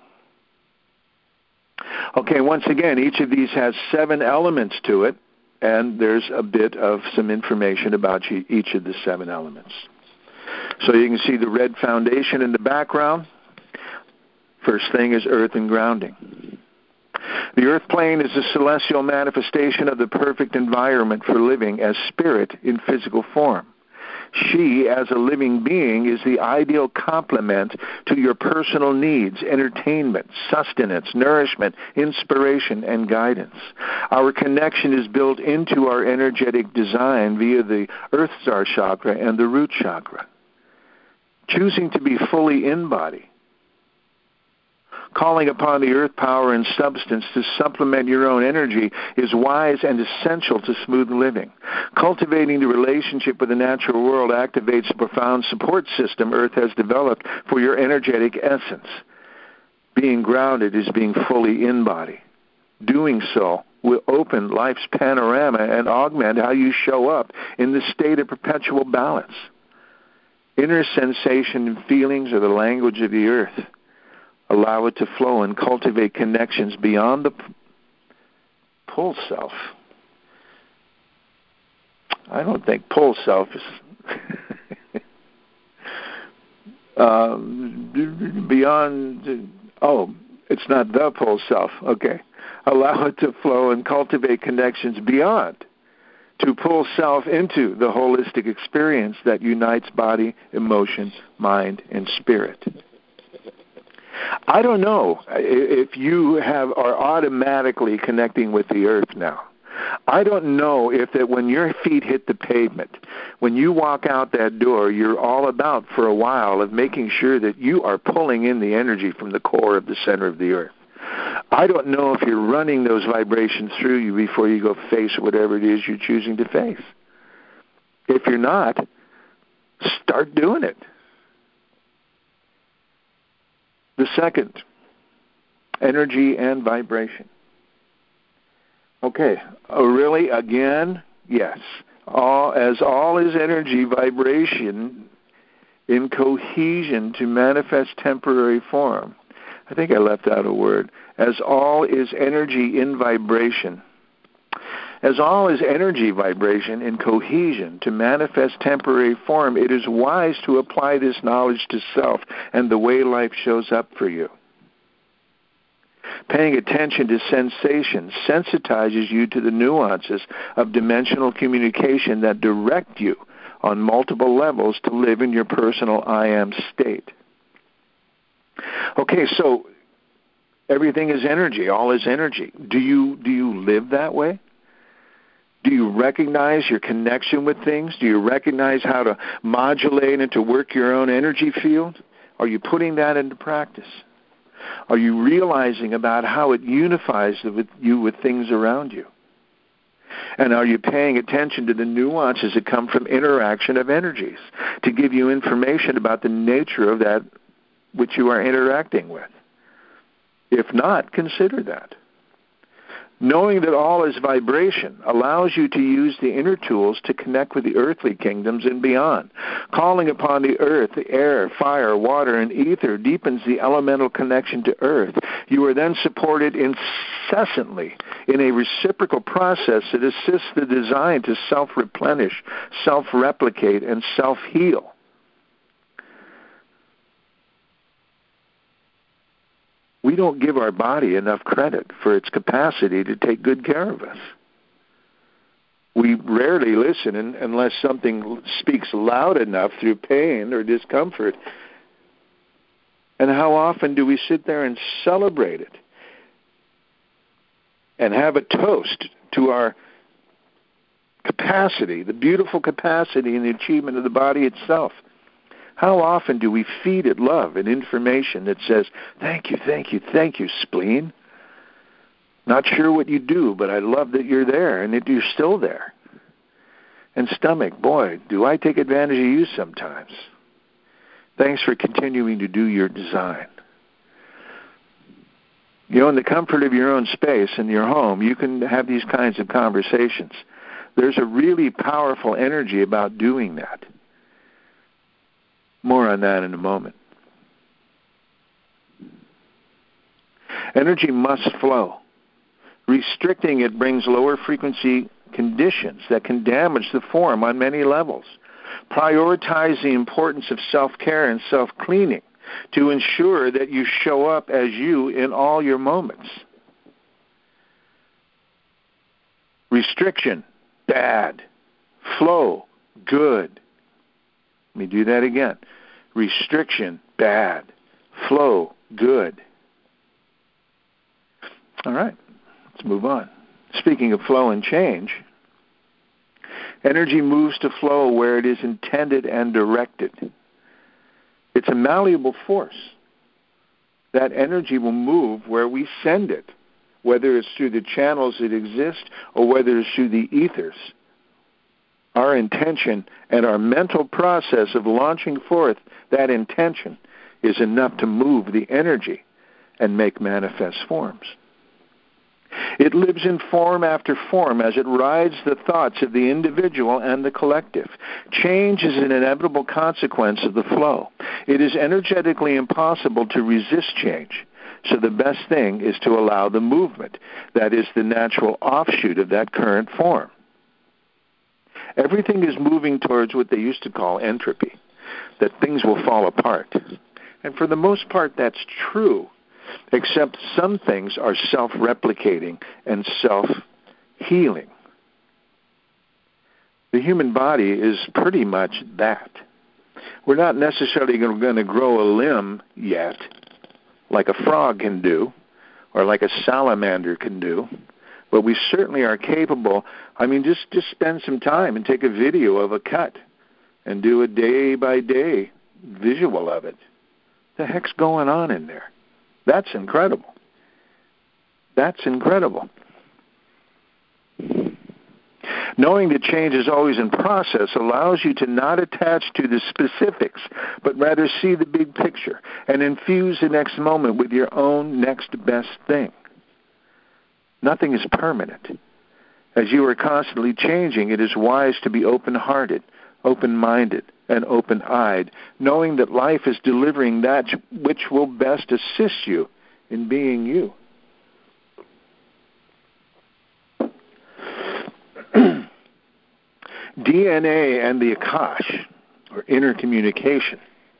[SPEAKER 1] Okay, once again, each of these has 7 elements to it, and there's a bit of some information about each of the 7 elements. So you can see the red foundation in the background. First thing is earth and grounding. The earth plane is a celestial manifestation of the perfect environment for living as spirit in physical form. She, as a living being, is the ideal complement to your personal needs, entertainment, sustenance, nourishment, inspiration, and guidance. Our connection is built into our energetic design via the Earth Star chakra and the root chakra. Choosing to be fully in body, calling upon the earth power and substance to supplement your own energy is wise and essential to smooth living. Cultivating the relationship with the natural world activates the profound support system Earth has developed for your energetic essence. Being grounded is being fully in body. Doing so will open life's panorama and augment how you show up in the state of perpetual balance. Inner sensation and feelings are the language of the earth. Allow it to flow and cultivate connections beyond the pull self. I don't think pull self is beyond. It's not the pull self. Okay. Allow it to flow and cultivate connections beyond to pull self into the holistic experience that unites body, emotion, mind, and spirit. I don't know if you are automatically connecting with the earth now. I don't know if that when your feet hit the pavement, when you walk out that door, you're all about for a while of making sure that you are pulling in the energy from the core of the center of the earth. I don't know if you're running those vibrations through you before you go face whatever it is you're choosing to face. If you're not, start doing it. The second, energy and vibration. Okay, really, again, yes. All is energy, vibration, in cohesion to manifest temporary form. I think I left out a word. As all is energy in vibration. As all is energy vibration in cohesion to manifest temporary form, it is wise to apply this knowledge to self and the way life shows up for you. Paying attention to sensations sensitizes you to the nuances of dimensional communication that direct you on multiple levels to live in your personal I am state. Okay, so everything is energy, all is energy. Do you live that way? Do you recognize your connection with things? Do you recognize how to modulate and to work your own energy field? Are you putting that into practice? Are you realizing about how it unifies you with things around you? And are you paying attention to the nuances that come from interaction of energies to give you information about the nature of that which you are interacting with? If not, consider that. Knowing that all is vibration allows you to use the inner tools to connect with the earthly kingdoms and beyond. Calling upon the earth, the air, fire, water, and ether deepens the elemental connection to earth. You are then supported incessantly in a reciprocal process that assists the design to self-replenish, self-replicate, and self-heal. We don't give our body enough credit for its capacity to take good care of us. We rarely listen unless something speaks loud enough through pain or discomfort. And how often do we sit there and celebrate it and have a toast to our capacity, the beautiful capacity and the achievement of the body itself? How often do we feed it love and information that says, thank you, thank you, thank you, spleen. Not sure what you do, but I love that you're there and that you're still there. And stomach, boy, do I take advantage of you sometimes. Thanks for continuing to do your design. You know, in the comfort of your own space, in your home, you can have these kinds of conversations. There's a really powerful energy about doing that. More on that in a moment. Energy must flow. Restricting it brings lower frequency conditions that can damage the form on many levels. Prioritize the importance of self-care and self-cleaning to ensure that you show up as you in all your moments. Restriction, bad. Flow, good. Let me do that again. Restriction, bad. Flow, good. All right, let's move on. Speaking of flow and change, energy moves to flow where it is intended and directed. It's a malleable force. That energy will move where we send it, whether it's through the channels that exist or whether it's through the ethers. Our intention and our mental process of launching forth that intention is enough to move the energy and make manifest forms. It lives in form after form as it rides the thoughts of the individual and the collective. Change is an inevitable consequence of the flow. It is energetically impossible to resist change, so the best thing is to allow the movement. That is the natural offshoot of that current form. Everything is moving towards what they used to call entropy, that things will fall apart. And for the most part, that's true, except some things are self-replicating and self-healing. The human body is pretty much that. We're not necessarily going to grow a limb yet, like a frog can do, or like a salamander can do, but we certainly are capable. I mean, just spend some time and take a video of a cut and do a day-by-day visual of it. The heck's going on in there? That's incredible. That's incredible. Knowing that change is always in process allows you to not attach to the specifics, but rather see the big picture and infuse the next moment with your own next best thing. Nothing is permanent. As you are constantly changing, it is wise to be open-hearted, open-minded, and open-eyed, knowing that life is delivering that which will best assist you in being you. DNA and the Akash, or inner communication.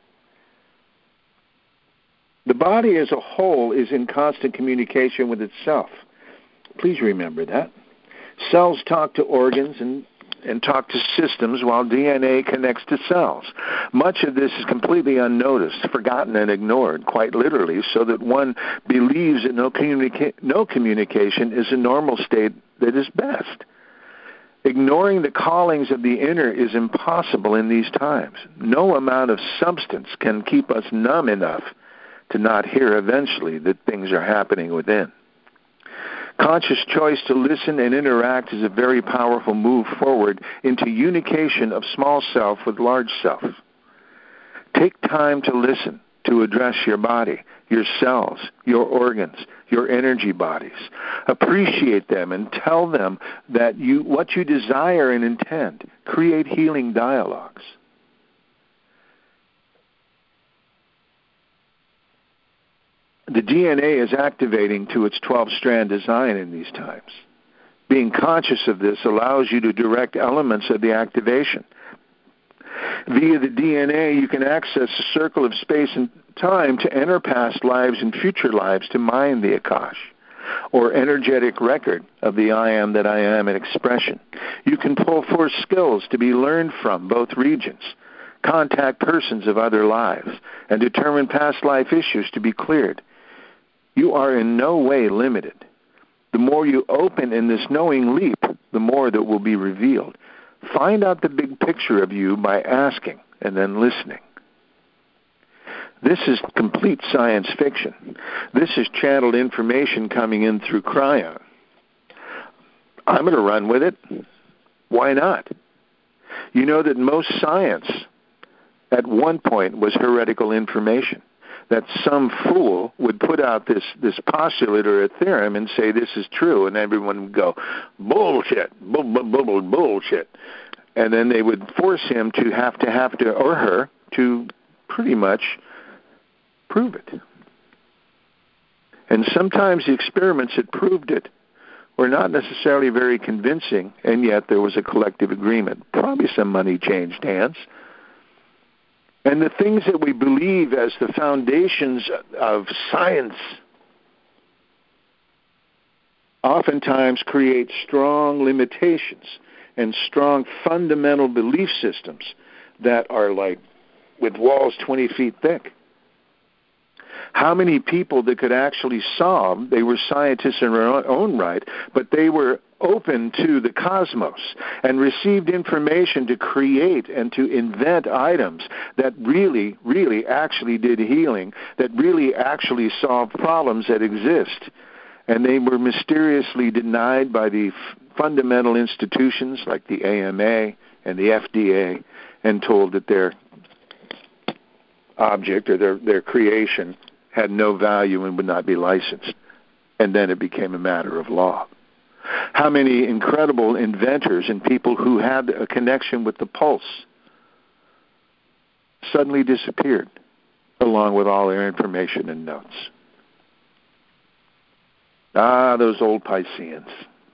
[SPEAKER 1] The body as a whole is in constant communication with itself. Please remember that. Cells talk to organs and talk to systems while DNA connects to cells. Much of this is completely unnoticed, forgotten, and ignored, quite literally, so that one believes that no communication is a normal state that is best. Ignoring the callings of the inner is impossible in these times. No amount of substance can keep us numb enough to not hear eventually that things are happening within. Conscious choice to listen and interact is a very powerful move forward into unification of small self with large self. Take time to listen, to address your body, your cells, your organs, your energy bodies. Appreciate them and tell them that what you desire and intend. Create healing dialogues. The DNA is activating to its 12-strand design in these times. Being conscious of this allows you to direct elements of the activation. Via the DNA, you can access a circle of space and time to enter past lives and future lives to mine the Akash, or energetic record of the I am that I am in expression. You can pull forth skills to be learned from both regions, contact persons of other lives, and determine past life issues to be cleared. You are in no way limited. The more you open in this knowing leap, the more that will be revealed. Find out the big picture of you by asking and then listening. This is complete science fiction. This is channeled information coming in through Cryon. I'm going to run with it. Why not? You know that most science at one point was heretical information, that some fool would put out this postulate or a theorem and say this is true, and everyone would go, bullshit, bullshit. And then they would force him to have to, or her, to pretty much prove it. And sometimes the experiments that proved it were not necessarily very convincing, and yet there was a collective agreement. Probably some money changed hands. And the things that we believe as the foundations of science oftentimes create strong limitations and strong fundamental belief systems that are like with walls 20 feet thick. How many people that could actually solve, they were scientists in their own right, but they were open to the cosmos and received information to create and to invent items that really, really actually did healing, that really actually solved problems that exist. And they were mysteriously denied by the fundamental institutions like the AMA and the FDA and told that their object or their creation had no value and would not be licensed. And then it became a matter of law. How many incredible inventors and people who had a connection with the pulse suddenly disappeared, along with all their information and notes. Ah, those old Pisceans.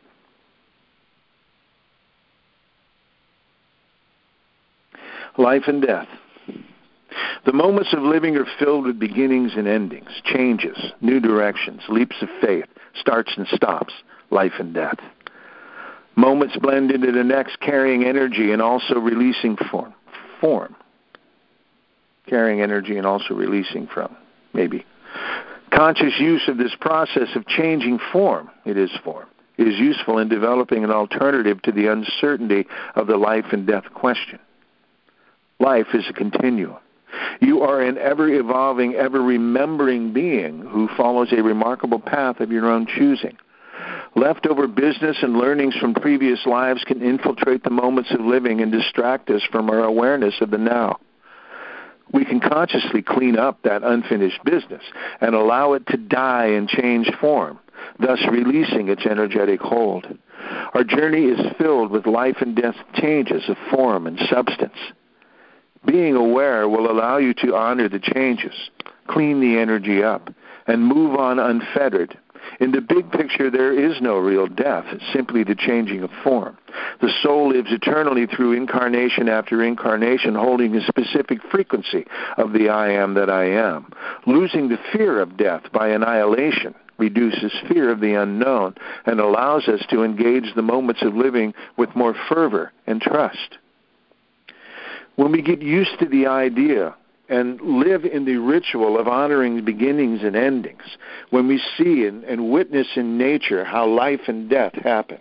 [SPEAKER 1] Life and death. The moments of living are filled with beginnings and endings, changes, new directions, leaps of faith, starts and stops, life and death. Moments blend into the next, carrying energy and also releasing form. Carrying energy and also releasing from, maybe. Conscious use of this process of changing form, it is useful in developing an alternative to the uncertainty of the life and death question. Life is a continuum. You are an ever-evolving, ever-remembering being who follows a remarkable path of your own choosing. Leftover business and learnings from previous lives can infiltrate the moments of living and distract us from our awareness of the now. We can consciously clean up that unfinished business and allow it to die and change form, thus releasing its energetic hold. Our journey is filled with life and death changes of form and substance. Being aware will allow you to honor the changes, clean the energy up, and move on unfettered. In the big picture, there is no real death, simply the changing of form. The soul lives eternally through incarnation after incarnation, holding a specific frequency of the I am that I am. Losing the fear of death by annihilation reduces fear of the unknown and allows us to engage the moments of living with more fervor and trust. When we get used to the idea and live in the ritual of honoring beginnings and endings, when we see and witness in nature how life and death happen,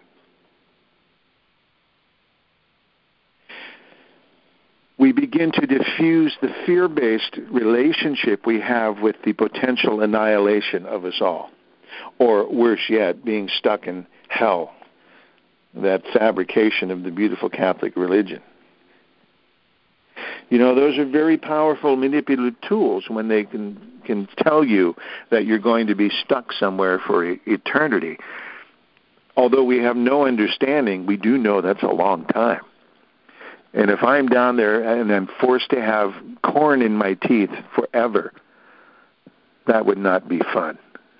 [SPEAKER 1] we begin to diffuse the fear-based relationship we have with the potential annihilation of us all, or worse yet, being stuck in hell, that fabrication of the beautiful Catholic religion. Those are very powerful manipulative tools when they can tell you that you're going to be stuck somewhere for eternity. Although we have no understanding, we do know that's a long time. And if I'm down there and I'm forced to have corn in my teeth forever, that would not be fun.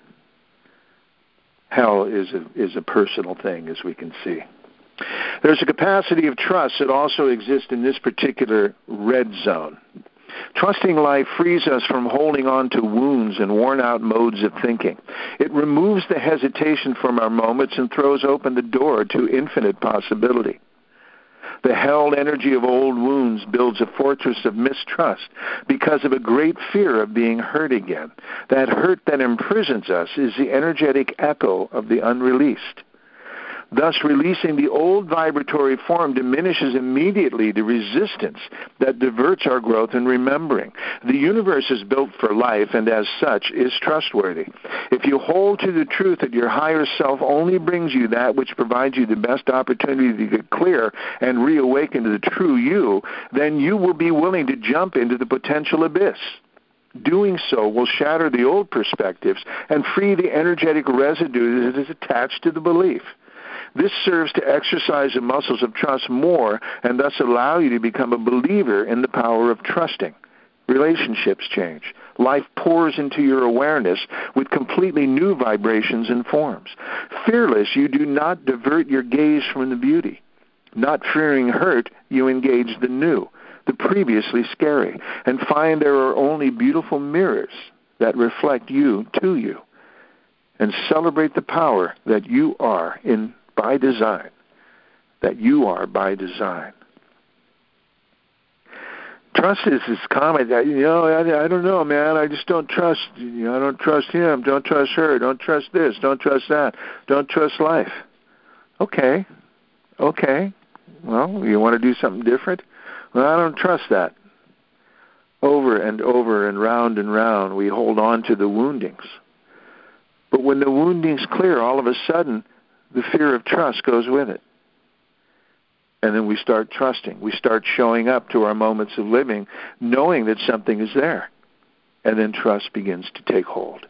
[SPEAKER 1] Hell is a personal thing, as we can see. There's a capacity of trust that also exists in this particular red zone. Trusting life frees us from holding on to wounds and worn-out modes of thinking. It removes the hesitation from our moments and throws open the door to infinite possibility. The held energy of old wounds builds a fortress of mistrust because of a great fear of being hurt again. That hurt that imprisons us is the energetic echo of the unreleased. Thus, releasing the old vibratory form diminishes immediately the resistance that diverts our growth in remembering. The universe is built for life and as such is trustworthy. If you hold to the truth that your higher self only brings you that which provides you the best opportunity to get clear and reawaken to the true you, then you will be willing to jump into the potential abyss. Doing so will shatter the old perspectives and free the energetic residue that is attached to the belief. This serves to exercise the muscles of trust more and thus allow you to become a believer in the power of trusting. Relationships change. Life pours into your awareness with completely new vibrations and forms. Fearless, you do not divert your gaze from the beauty. Not fearing hurt, you engage the new, the previously scary, and find there are only beautiful mirrors that reflect you to you. And celebrate the power that you are by design, that you are by design. Trust is this comment that, I don't know, man, I just don't trust, I don't trust him, don't trust her, don't trust this, don't trust that, don't trust life. Okay, well, you want to do something different? Well, I don't trust that. Over and over and round, we hold on to the woundings. But when the woundings clear, all of a sudden, the fear of trust goes with it. And then we start trusting. We start showing up to our moments of living, knowing that something is there. And then trust begins to take hold.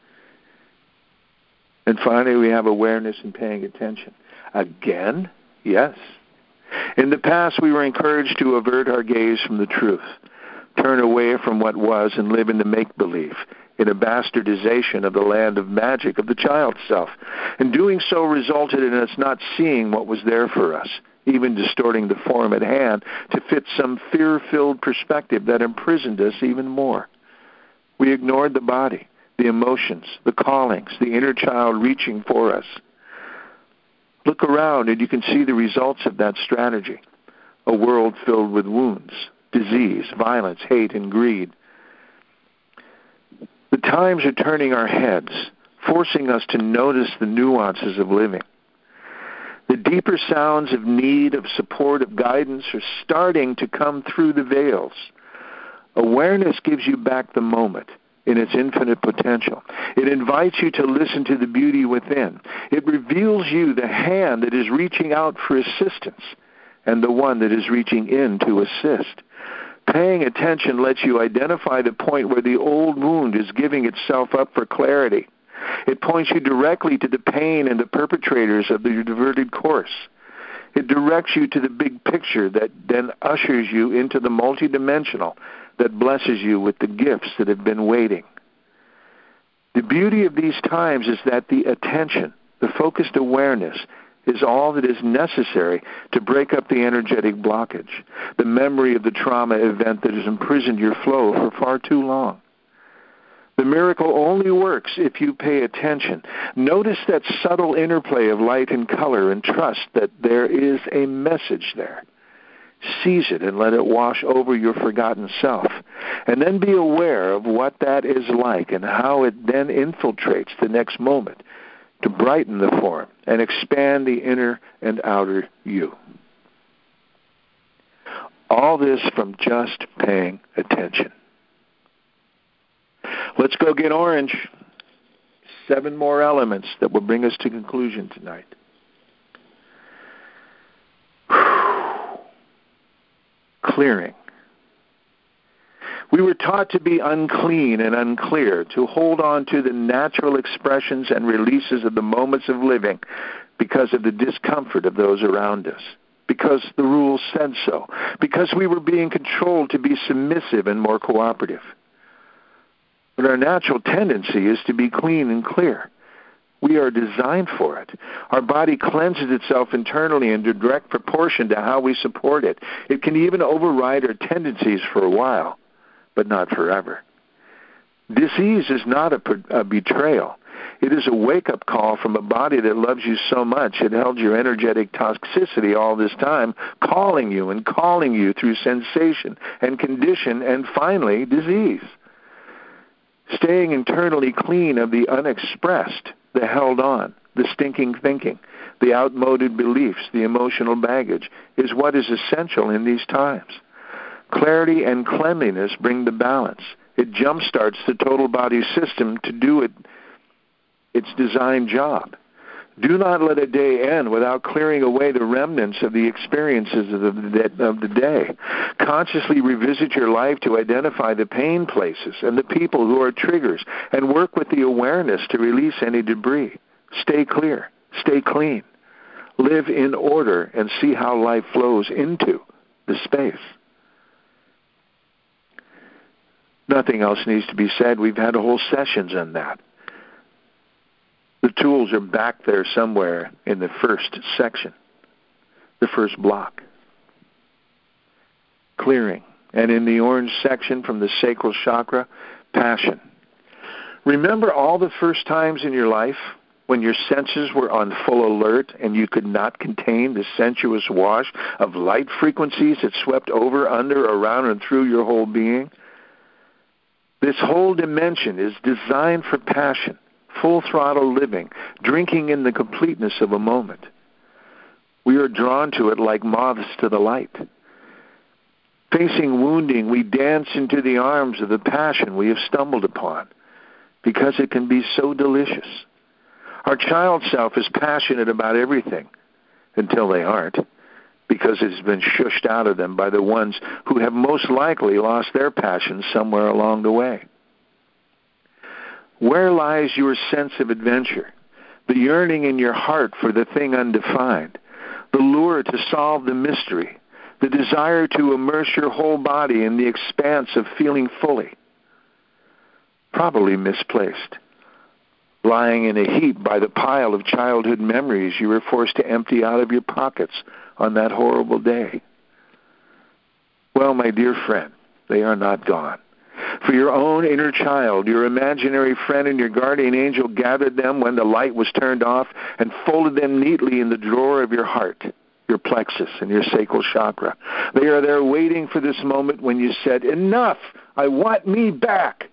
[SPEAKER 1] And finally, we have awareness and paying attention. Again? Yes. In the past, we were encouraged to avert our gaze from the truth, turn away from what was and live in the make-believe, in a bastardization of the land of magic of the child self. And doing so resulted in us not seeing what was there for us, even distorting the form at hand to fit some fear-filled perspective that imprisoned us even more. We ignored the body, the emotions, the callings, the inner child reaching for us. Look around and you can see the results of that strategy. A world filled with wounds, disease, violence, hate, and greed. The times are turning our heads, forcing us to notice the nuances of living. The deeper sounds of need, of support, of guidance are starting to come through the veils. Awareness gives you back the moment in its infinite potential. It invites you to listen to the beauty within. It reveals you the hand that is reaching out for assistance and the one that is reaching in to assist. Paying attention lets you identify the point where the old wound is giving itself up for clarity. It points you directly to the pain and the perpetrators of the diverted course. It directs you to the big picture that then ushers you into the multidimensional that blesses you with the gifts that have been waiting. The beauty of these times is that the attention, the focused awareness, is all that is necessary to break up the energetic blockage, the memory of the trauma event that has imprisoned your flow for far too long. The miracle only works if you pay attention. Notice that subtle interplay of light and color and trust that there is a message there. Seize it and let it wash over your forgotten self. And then be aware of what that is like and how it then infiltrates the next moment to brighten the form and expand the inner and outer you. All this from just paying attention. Let's go get orange. 7 more elements that will bring us to conclusion tonight. Clearing, We were taught to be unclean and unclear, to hold on to the natural expressions and releases of the moments of living because of the discomfort of those around us, because the rules said so, because we were being controlled to be submissive and more cooperative. But our natural tendency is to be clean and clear. We are designed for it. Our body cleanses itself internally in direct proportion to how we support it. It can even override our tendencies for a while, but not forever. Disease is not a betrayal. It is a wake-up call from a body that loves you so much it held your energetic toxicity all this time, calling you through sensation and condition and finally disease. Staying internally clean of the unexpressed, the held on, the stinking thinking, the outmoded beliefs, the emotional baggage is what is essential in these times. Clarity and cleanliness bring the balance. It jumpstarts the total body system to do its designed job. Do not let a day end without clearing away the remnants of the experiences of the day. Consciously revisit your life to identify the pain places and the people who are triggers, and work with the awareness to release any debris. Stay clear. Stay clean. Live in order and see how life flows into the space. Nothing else needs to be said. We've had whole sessions on that. The tools are back there somewhere in the first section, the first block. Clearing. And in the orange section from the sacral chakra, passion. Remember all the first times in your life when your senses were on full alert and you could not contain the sensuous wash of light frequencies that swept over, under, around, and through your whole being? This whole dimension is designed for passion. Full throttle living, drinking in the completeness of a moment. We are drawn to it like moths to the light. Facing wounding, we dance into the arms of the passion we have stumbled upon because it can be so delicious. Our child self is passionate about everything until they aren't, because it has been shushed out of them by the ones who have most likely lost their passion somewhere along the way. Where lies your sense of adventure, the yearning in your heart for the thing undefined, the lure to solve the mystery, the desire to immerse your whole body in the expanse of feeling fully? Probably misplaced, lying in a heap by the pile of childhood memories you were forced to empty out of your pockets on that horrible day. Well, my dear friend, they are not gone. For your own inner child, your imaginary friend and your guardian angel gathered them when the light was turned off and folded them neatly in the drawer of your heart, your plexus, and your sacral chakra. They are there waiting for this moment when you said, "Enough! I want me back!"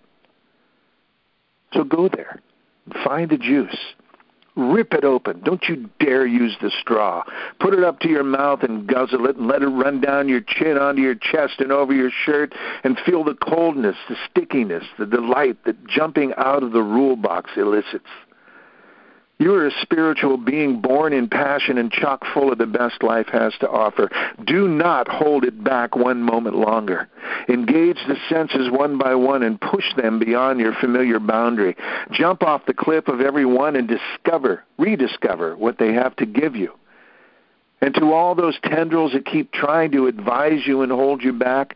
[SPEAKER 1] So go there and find the juice. Rip it open. Don't you dare use the straw. Put it up to your mouth and guzzle it and let it run down your chin onto your chest and over your shirt and feel the coldness, the stickiness, the delight that jumping out of the rule box elicits. You are a spiritual being born in passion and chock full of the best life has to offer. Do not hold it back one moment longer. Engage the senses one by one and push them beyond your familiar boundary. Jump off the cliff of every one and rediscover what they have to give you. And to all those tendrils that keep trying to advise you and hold you back,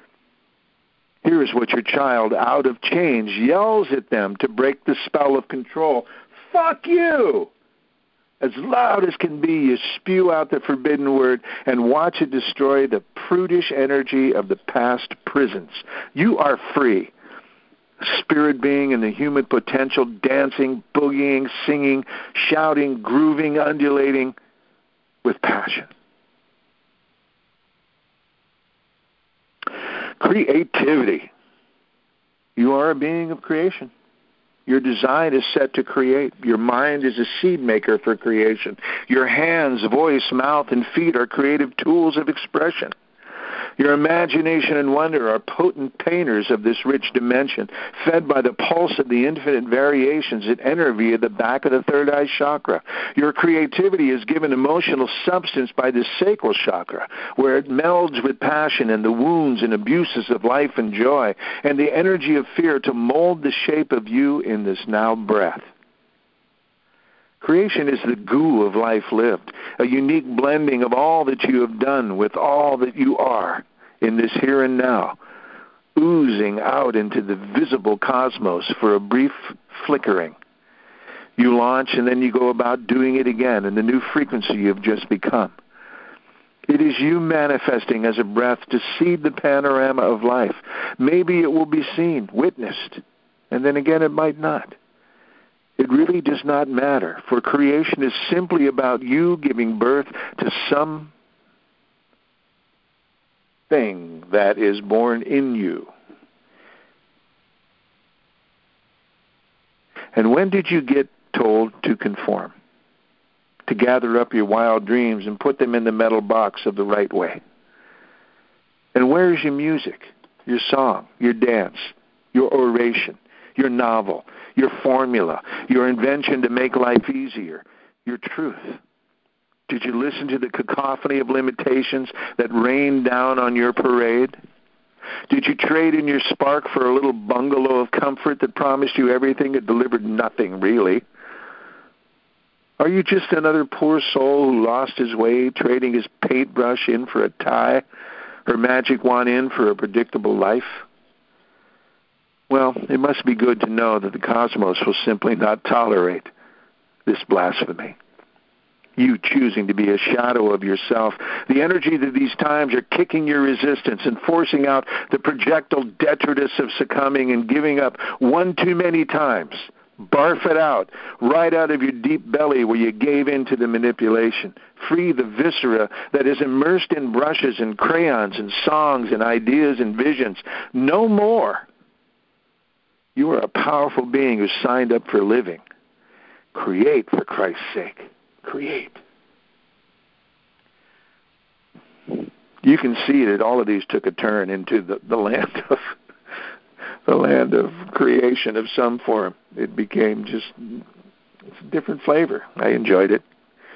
[SPEAKER 1] here is what your child, out of change, yells at them to break the spell of control. Fuck you! As loud as can be, you spew out the forbidden word and watch it destroy the prudish energy of the past prisons. You are free. Spirit being and the human potential, dancing, boogieing, singing, shouting, grooving, undulating with passion. Creativity. You are a being of creation. Your design is set to create. Your mind is a seed maker for creation. Your hands, voice, mouth, and feet are creative tools of expression. Your imagination and wonder are potent painters of this rich dimension, fed by the pulse of the infinite variations that enter via the back of the third eye chakra. Your creativity is given emotional substance by the sacral chakra, where it melds with passion and the wounds and abuses of life and joy, and the energy of fear to mold the shape of you in this now breath. Creation is the goo of life lived, a unique blending of all that you have done with all that you are in this here and now, oozing out into the visible cosmos for a brief flickering. You launch and then you go about doing it again in the new frequency you have just become. It is you manifesting as a breath to seed the panorama of life. Maybe it will be seen, witnessed, and then again it might not. It really does not matter, for creation is simply about you giving birth to some thing that is born in you. And when did you get told to conform, to gather up your wild dreams and put them in the metal box of the right way? And where is your music, your song, your dance, your oration, your novel, your formula, your invention to make life easier, your truth? Did you listen to the cacophony of limitations that rained down on your parade? Did you trade in your spark for a little bungalow of comfort that promised you everything and delivered nothing, really? Are you just another poor soul who lost his way, trading his paintbrush in for a tie, her magic wand in for a predictable life? Well, it must be good to know that the cosmos will simply not tolerate this blasphemy. You choosing to be a shadow of yourself, the energy that these times are kicking your resistance and forcing out the projectile detritus of succumbing and giving up one too many times. Barf it out, right out of your deep belly where you gave in to the manipulation. Free the viscera that is immersed in brushes and crayons and songs and ideas and visions. No more. You are a powerful being who signed up for living. Create, for Christ's sake. Create. You can see that all of these took a turn into the land of creation of some form. It became just it's a different flavor. I enjoyed it.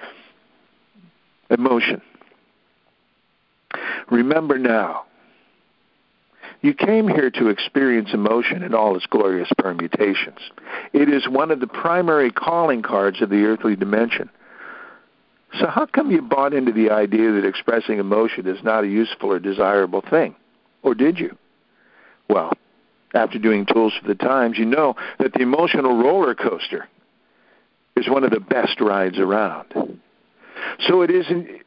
[SPEAKER 1] Emotion. Remember now, you came here to experience emotion in all its glorious permutations. It is one of the primary calling cards of the earthly dimension. So how come you bought into the idea that expressing emotion is not a useful or desirable thing? Or did you? Well, after doing Tools for the Times, you know that the emotional roller coaster is one of the best rides around. So it is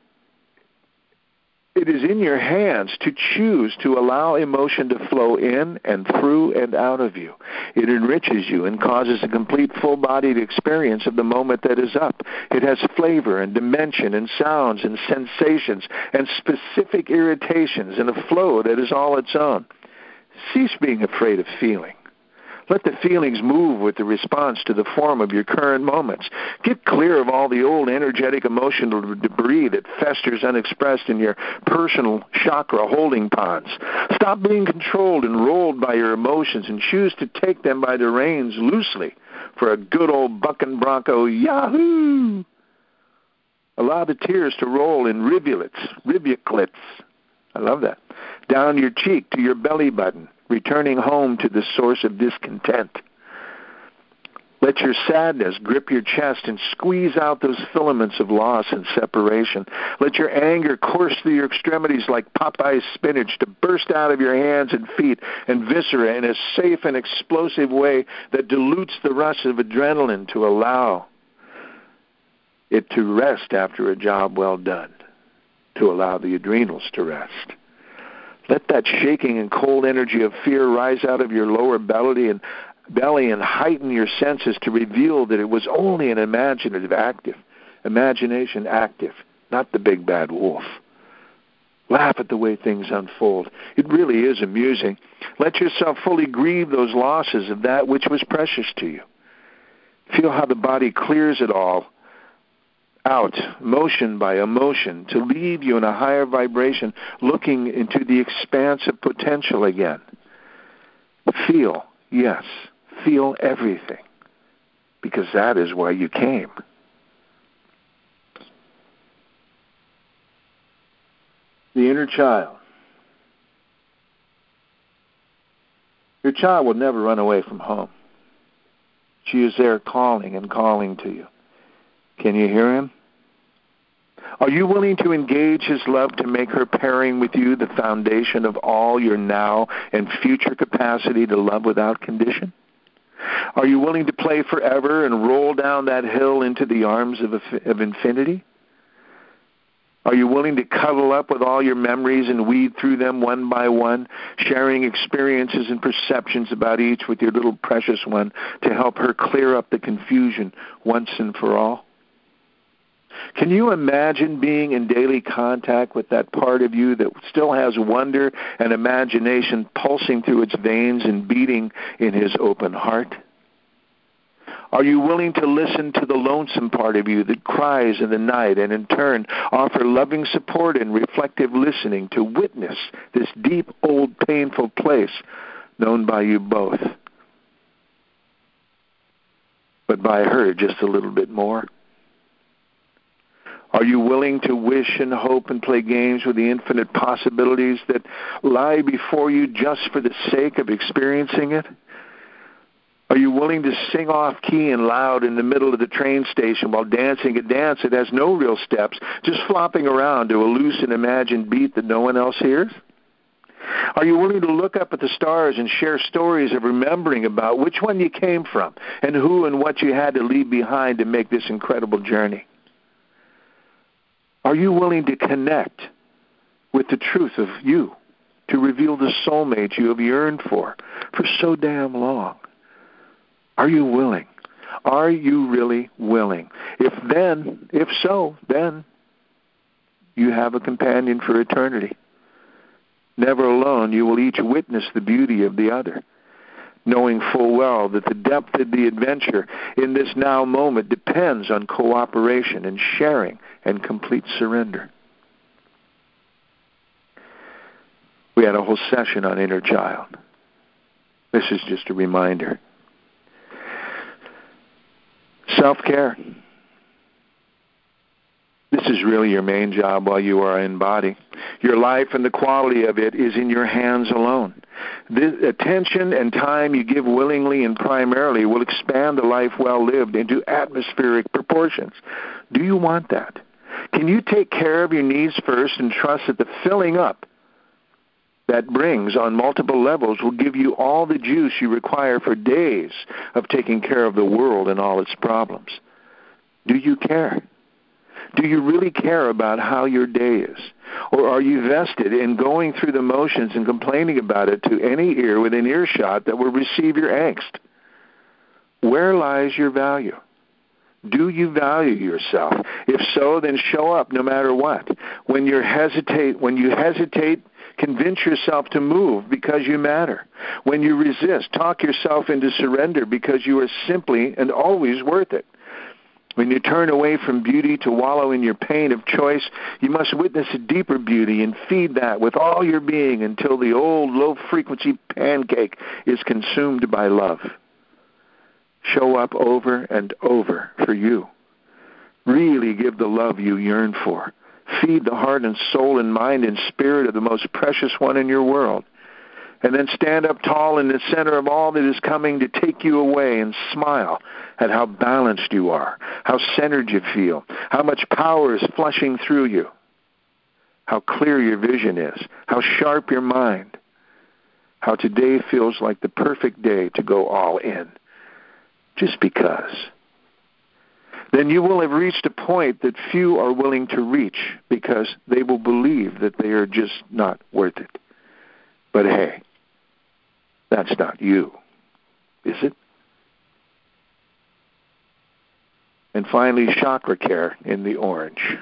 [SPEAKER 1] in your hands to choose to allow emotion to flow in and through and out of you. It enriches you and causes a complete full-bodied experience of the moment that is up. It has flavor and dimension and sounds and sensations and specific irritations and a flow that is all its own. Cease being afraid of feeling. Let the feelings move with the response to the form of your current moments. Get clear of all the old energetic emotional debris that festers unexpressed in your personal chakra holding ponds. Stop being controlled and rolled by your emotions and choose to take them by the reins loosely for a good old bucking bronco yahoo! Allow the tears to roll in rivulets. I love that. Down your cheek to your belly button, returning home to the source of discontent. Let your sadness grip your chest and squeeze out those filaments of loss and separation. Let your anger course through your extremities like Popeye's spinach to burst out of your hands and feet and viscera in a safe and explosive way that dilutes the rush of adrenaline to allow it to rest after a job well done, to allow the adrenals to rest. Let that shaking and cold energy of fear rise out of your lower belly and heighten your senses to reveal that it was only an imagination active, not the big bad wolf. Laugh at the way things unfold. It really is amusing. Let yourself fully grieve those losses of that which was precious to you. Feel how the body clears it all out, emotion by emotion, to leave you in a higher vibration, looking into the expanse of potential again. Feel, yes, feel everything, because that is why you came. The inner child. Your child will never run away from home. She is there calling and calling to you. Can you hear him? Are you willing to engage his love to make her pairing with you the foundation of all your now and future capacity to love without condition? Are you willing to play forever and roll down that hill into the arms of infinity? Are you willing to cuddle up with all your memories and weed through them one by one, sharing experiences and perceptions about each with your little precious one to help her clear up the confusion once and for all? Can you imagine being in daily contact with that part of you that still has wonder and imagination pulsing through its veins and beating in his open heart? Are you willing to listen to the lonesome part of you that cries in the night and in turn offer loving support and reflective listening to witness this deep, old, painful place known by you both, but by her just a little bit more? Are you willing to wish and hope and play games with the infinite possibilities that lie before you just for the sake of experiencing it? Are you willing to sing off key and loud in the middle of the train station while dancing a dance that has no real steps, just flopping around to a loose and imagined beat that no one else hears? Are you willing to look up at the stars and share stories of remembering about which one you came from and who and what you had to leave behind to make this incredible journey? Are you willing to connect with the truth of you, to reveal the soulmate you have yearned for so damn long? Are you willing? Are you really willing? If so, then you have a companion for eternity. Never alone, you will each witness the beauty of the other, knowing full well that the depth of the adventure in this now moment depends on cooperation and sharing and complete surrender. We had a whole session on inner child. This is just a reminder. Self-care. This is really your main job while you are in body. Your life and the quality of it is in your hands alone. The attention and time you give willingly and primarily will expand the life well lived into atmospheric proportions. Do you want that? Can you take care of your needs first and trust that the filling up that brings on multiple levels will give you all the juice you require for days of taking care of the world and all its problems? Do you care? Do you really care about how your day is? Or are you vested in going through the motions and complaining about it to any ear within earshot that will receive your angst? Where lies your value? Do you value yourself? If so, then show up no matter what. When you hesitate, convince yourself to move because you matter. When you resist, talk yourself into surrender because you are simply and always worth it. When you turn away from beauty to wallow in your pain of choice, you must witness a deeper beauty and feed that with all your being until the old low-frequency pancake is consumed by love. Show up over and over for you. Really give the love you yearn for. Feed the heart and soul and mind and spirit of the most precious one in your world. And then stand up tall in the center of all that is coming to take you away and smile at how balanced you are, how centered you feel, how much power is flushing through you, how clear your vision is, how sharp your mind, how today feels like the perfect day to go all in, just because. Then you will have reached a point that few are willing to reach because they will believe that they are just not worth it. But hey, that's not you, is it? And finally, chakra care in the orange.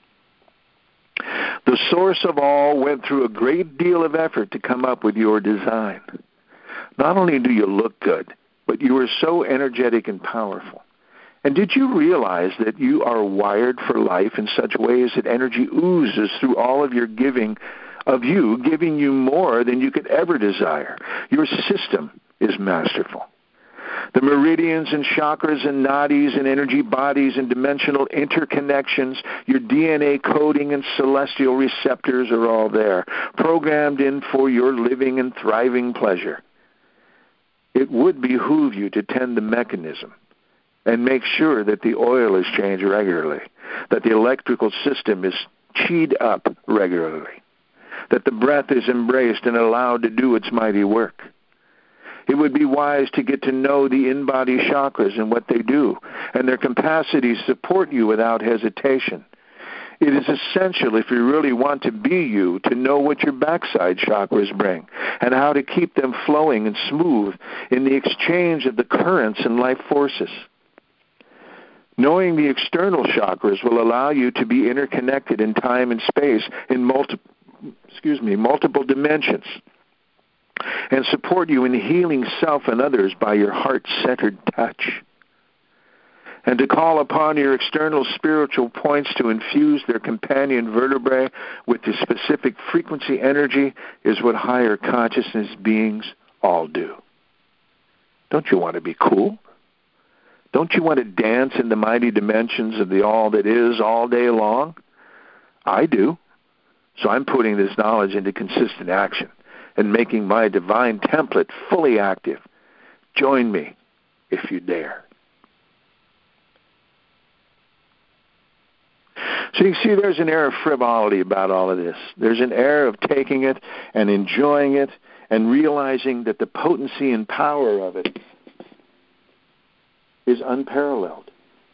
[SPEAKER 1] The source of all went through a great deal of effort to come up with your design. Not only do you look good, but you are so energetic and powerful. And did you realize that you are wired for life in such ways that energy oozes through all of your giving of you, giving you more than you could ever desire? Your system is masterful. The meridians and chakras and nadis and energy bodies and dimensional interconnections, your DNA coding and celestial receptors are all there, programmed in for your living and thriving pleasure. It would behoove you to tend the mechanism and make sure that the oil is changed regularly, that the electrical system is keyed up regularly, that the breath is embraced and allowed to do its mighty work. It would be wise to get to know the in-body chakras and what they do, and their capacities support you without hesitation. It is essential, if you really want to be you, to know what your backside chakras bring and how to keep them flowing and smooth in the exchange of the currents and life forces. Knowing the external chakras will allow you to be interconnected in time and space in multiple dimensions, and support you in healing self and others by your heart-centered touch. And to call upon your external spiritual points to infuse their companion vertebrae with the specific frequency energy is what higher consciousness beings all do. Don't you want to be cool? Don't you want to dance in the mighty dimensions of the all that is all day long? I do. So I'm putting this knowledge into consistent action and making my divine template fully active. Join me if you dare. So you see, there's an air of frivolity about all of this. There's an air of taking it and enjoying it and realizing that the potency and power of it is unparalleled.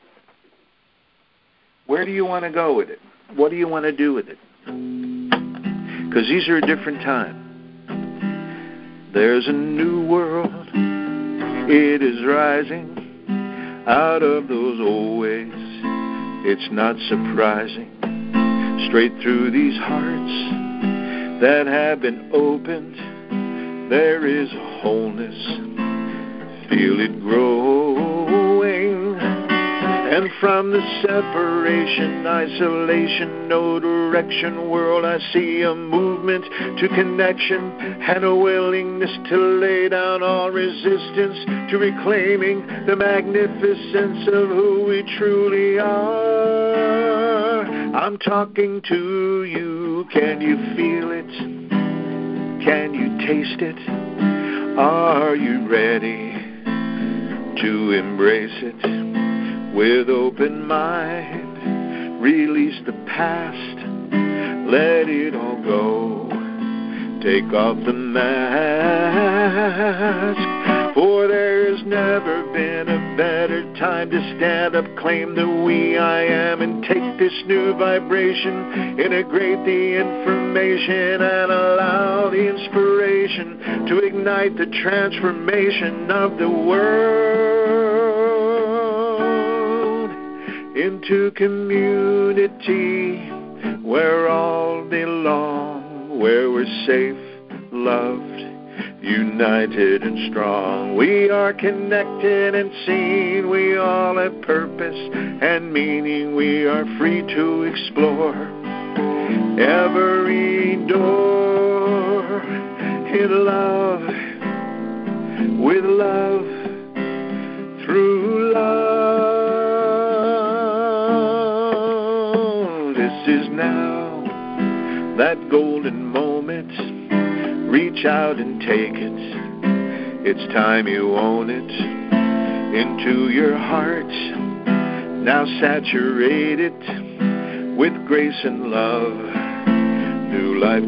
[SPEAKER 1] Where do you want to go with it? What do you want to do with it? Because these are a different time. There's a new world. It is rising out of those old ways. It's not surprising. Straight through these hearts that have been opened, there is a wholeness. Feel it growing. And from the separation, isolation, no direction world, I see a movement to connection and a willingness to lay down all resistance to reclaiming the magnificence of who we truly are. I'm talking to you. Can you feel it? Can you taste it? Are you ready to embrace it? With open mind, release the past, let it all go. Take off the mask, for there has never been a better time to stand up, claim the we I am, and take this new vibration, integrate the information, and allow the inspiration to ignite the transformation of the world into community where all belong, where we're safe, loved, united and strong. We are connected and seen. We all have purpose and meaning. We are free to explore every door in love, with love, through love. This is now that golden moment. Reach out and take it. It's time you own it into your heart. Now saturate it with grace and love. New life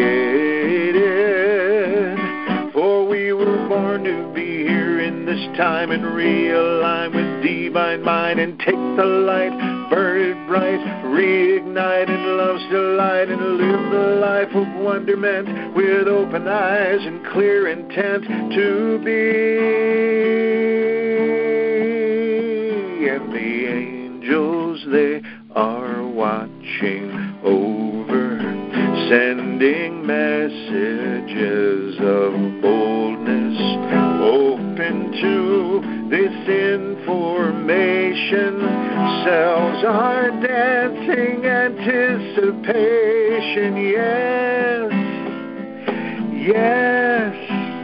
[SPEAKER 1] created. For we were born to be here in this time and realign with divine mind and take the light, burn it bright, reignite in love's delight, and live the life of wonderment with open eyes and clear intent to be. And the angels, they are watching over, sending messages of boldness, open to This information sells our dancing anticipation. Yes, yes,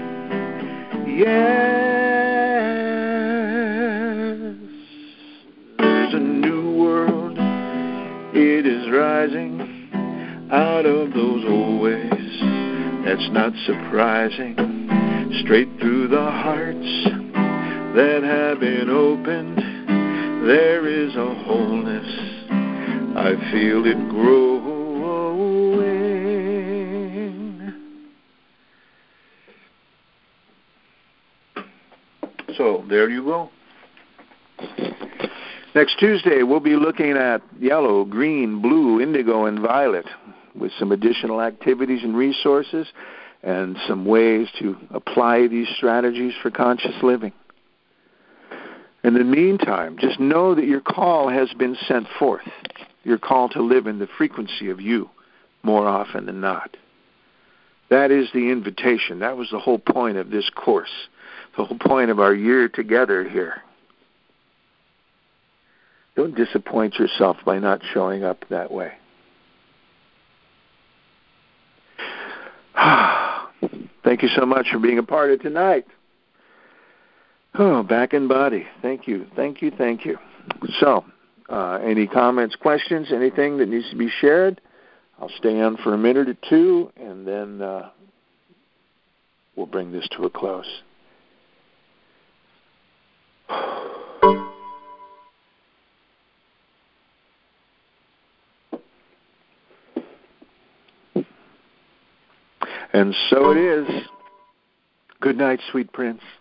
[SPEAKER 1] yes. There's a new world. It is rising out of those old ways. That's not surprising. Straight through the hearts that have been opened, there is a wholeness. I feel it growing. So there you go. Next Tuesday, we'll be looking at yellow, green, blue, indigo, and violet with some additional activities and resources and some ways to apply these strategies for conscious living. In the meantime, just know that your call has been sent forth. Your call to live in the frequency of you more often than not. That is the invitation. That was the whole point of this course, the whole point of our year together here. Don't disappoint yourself by not showing up that way. Thank you so much for being a part of tonight. Oh, back in body. Thank you, thank you, thank you. So, any comments, questions, anything that needs to be shared? I'll stay on for a minute or two, and then we'll bring this to a close. And so it is. Good night, sweet prince.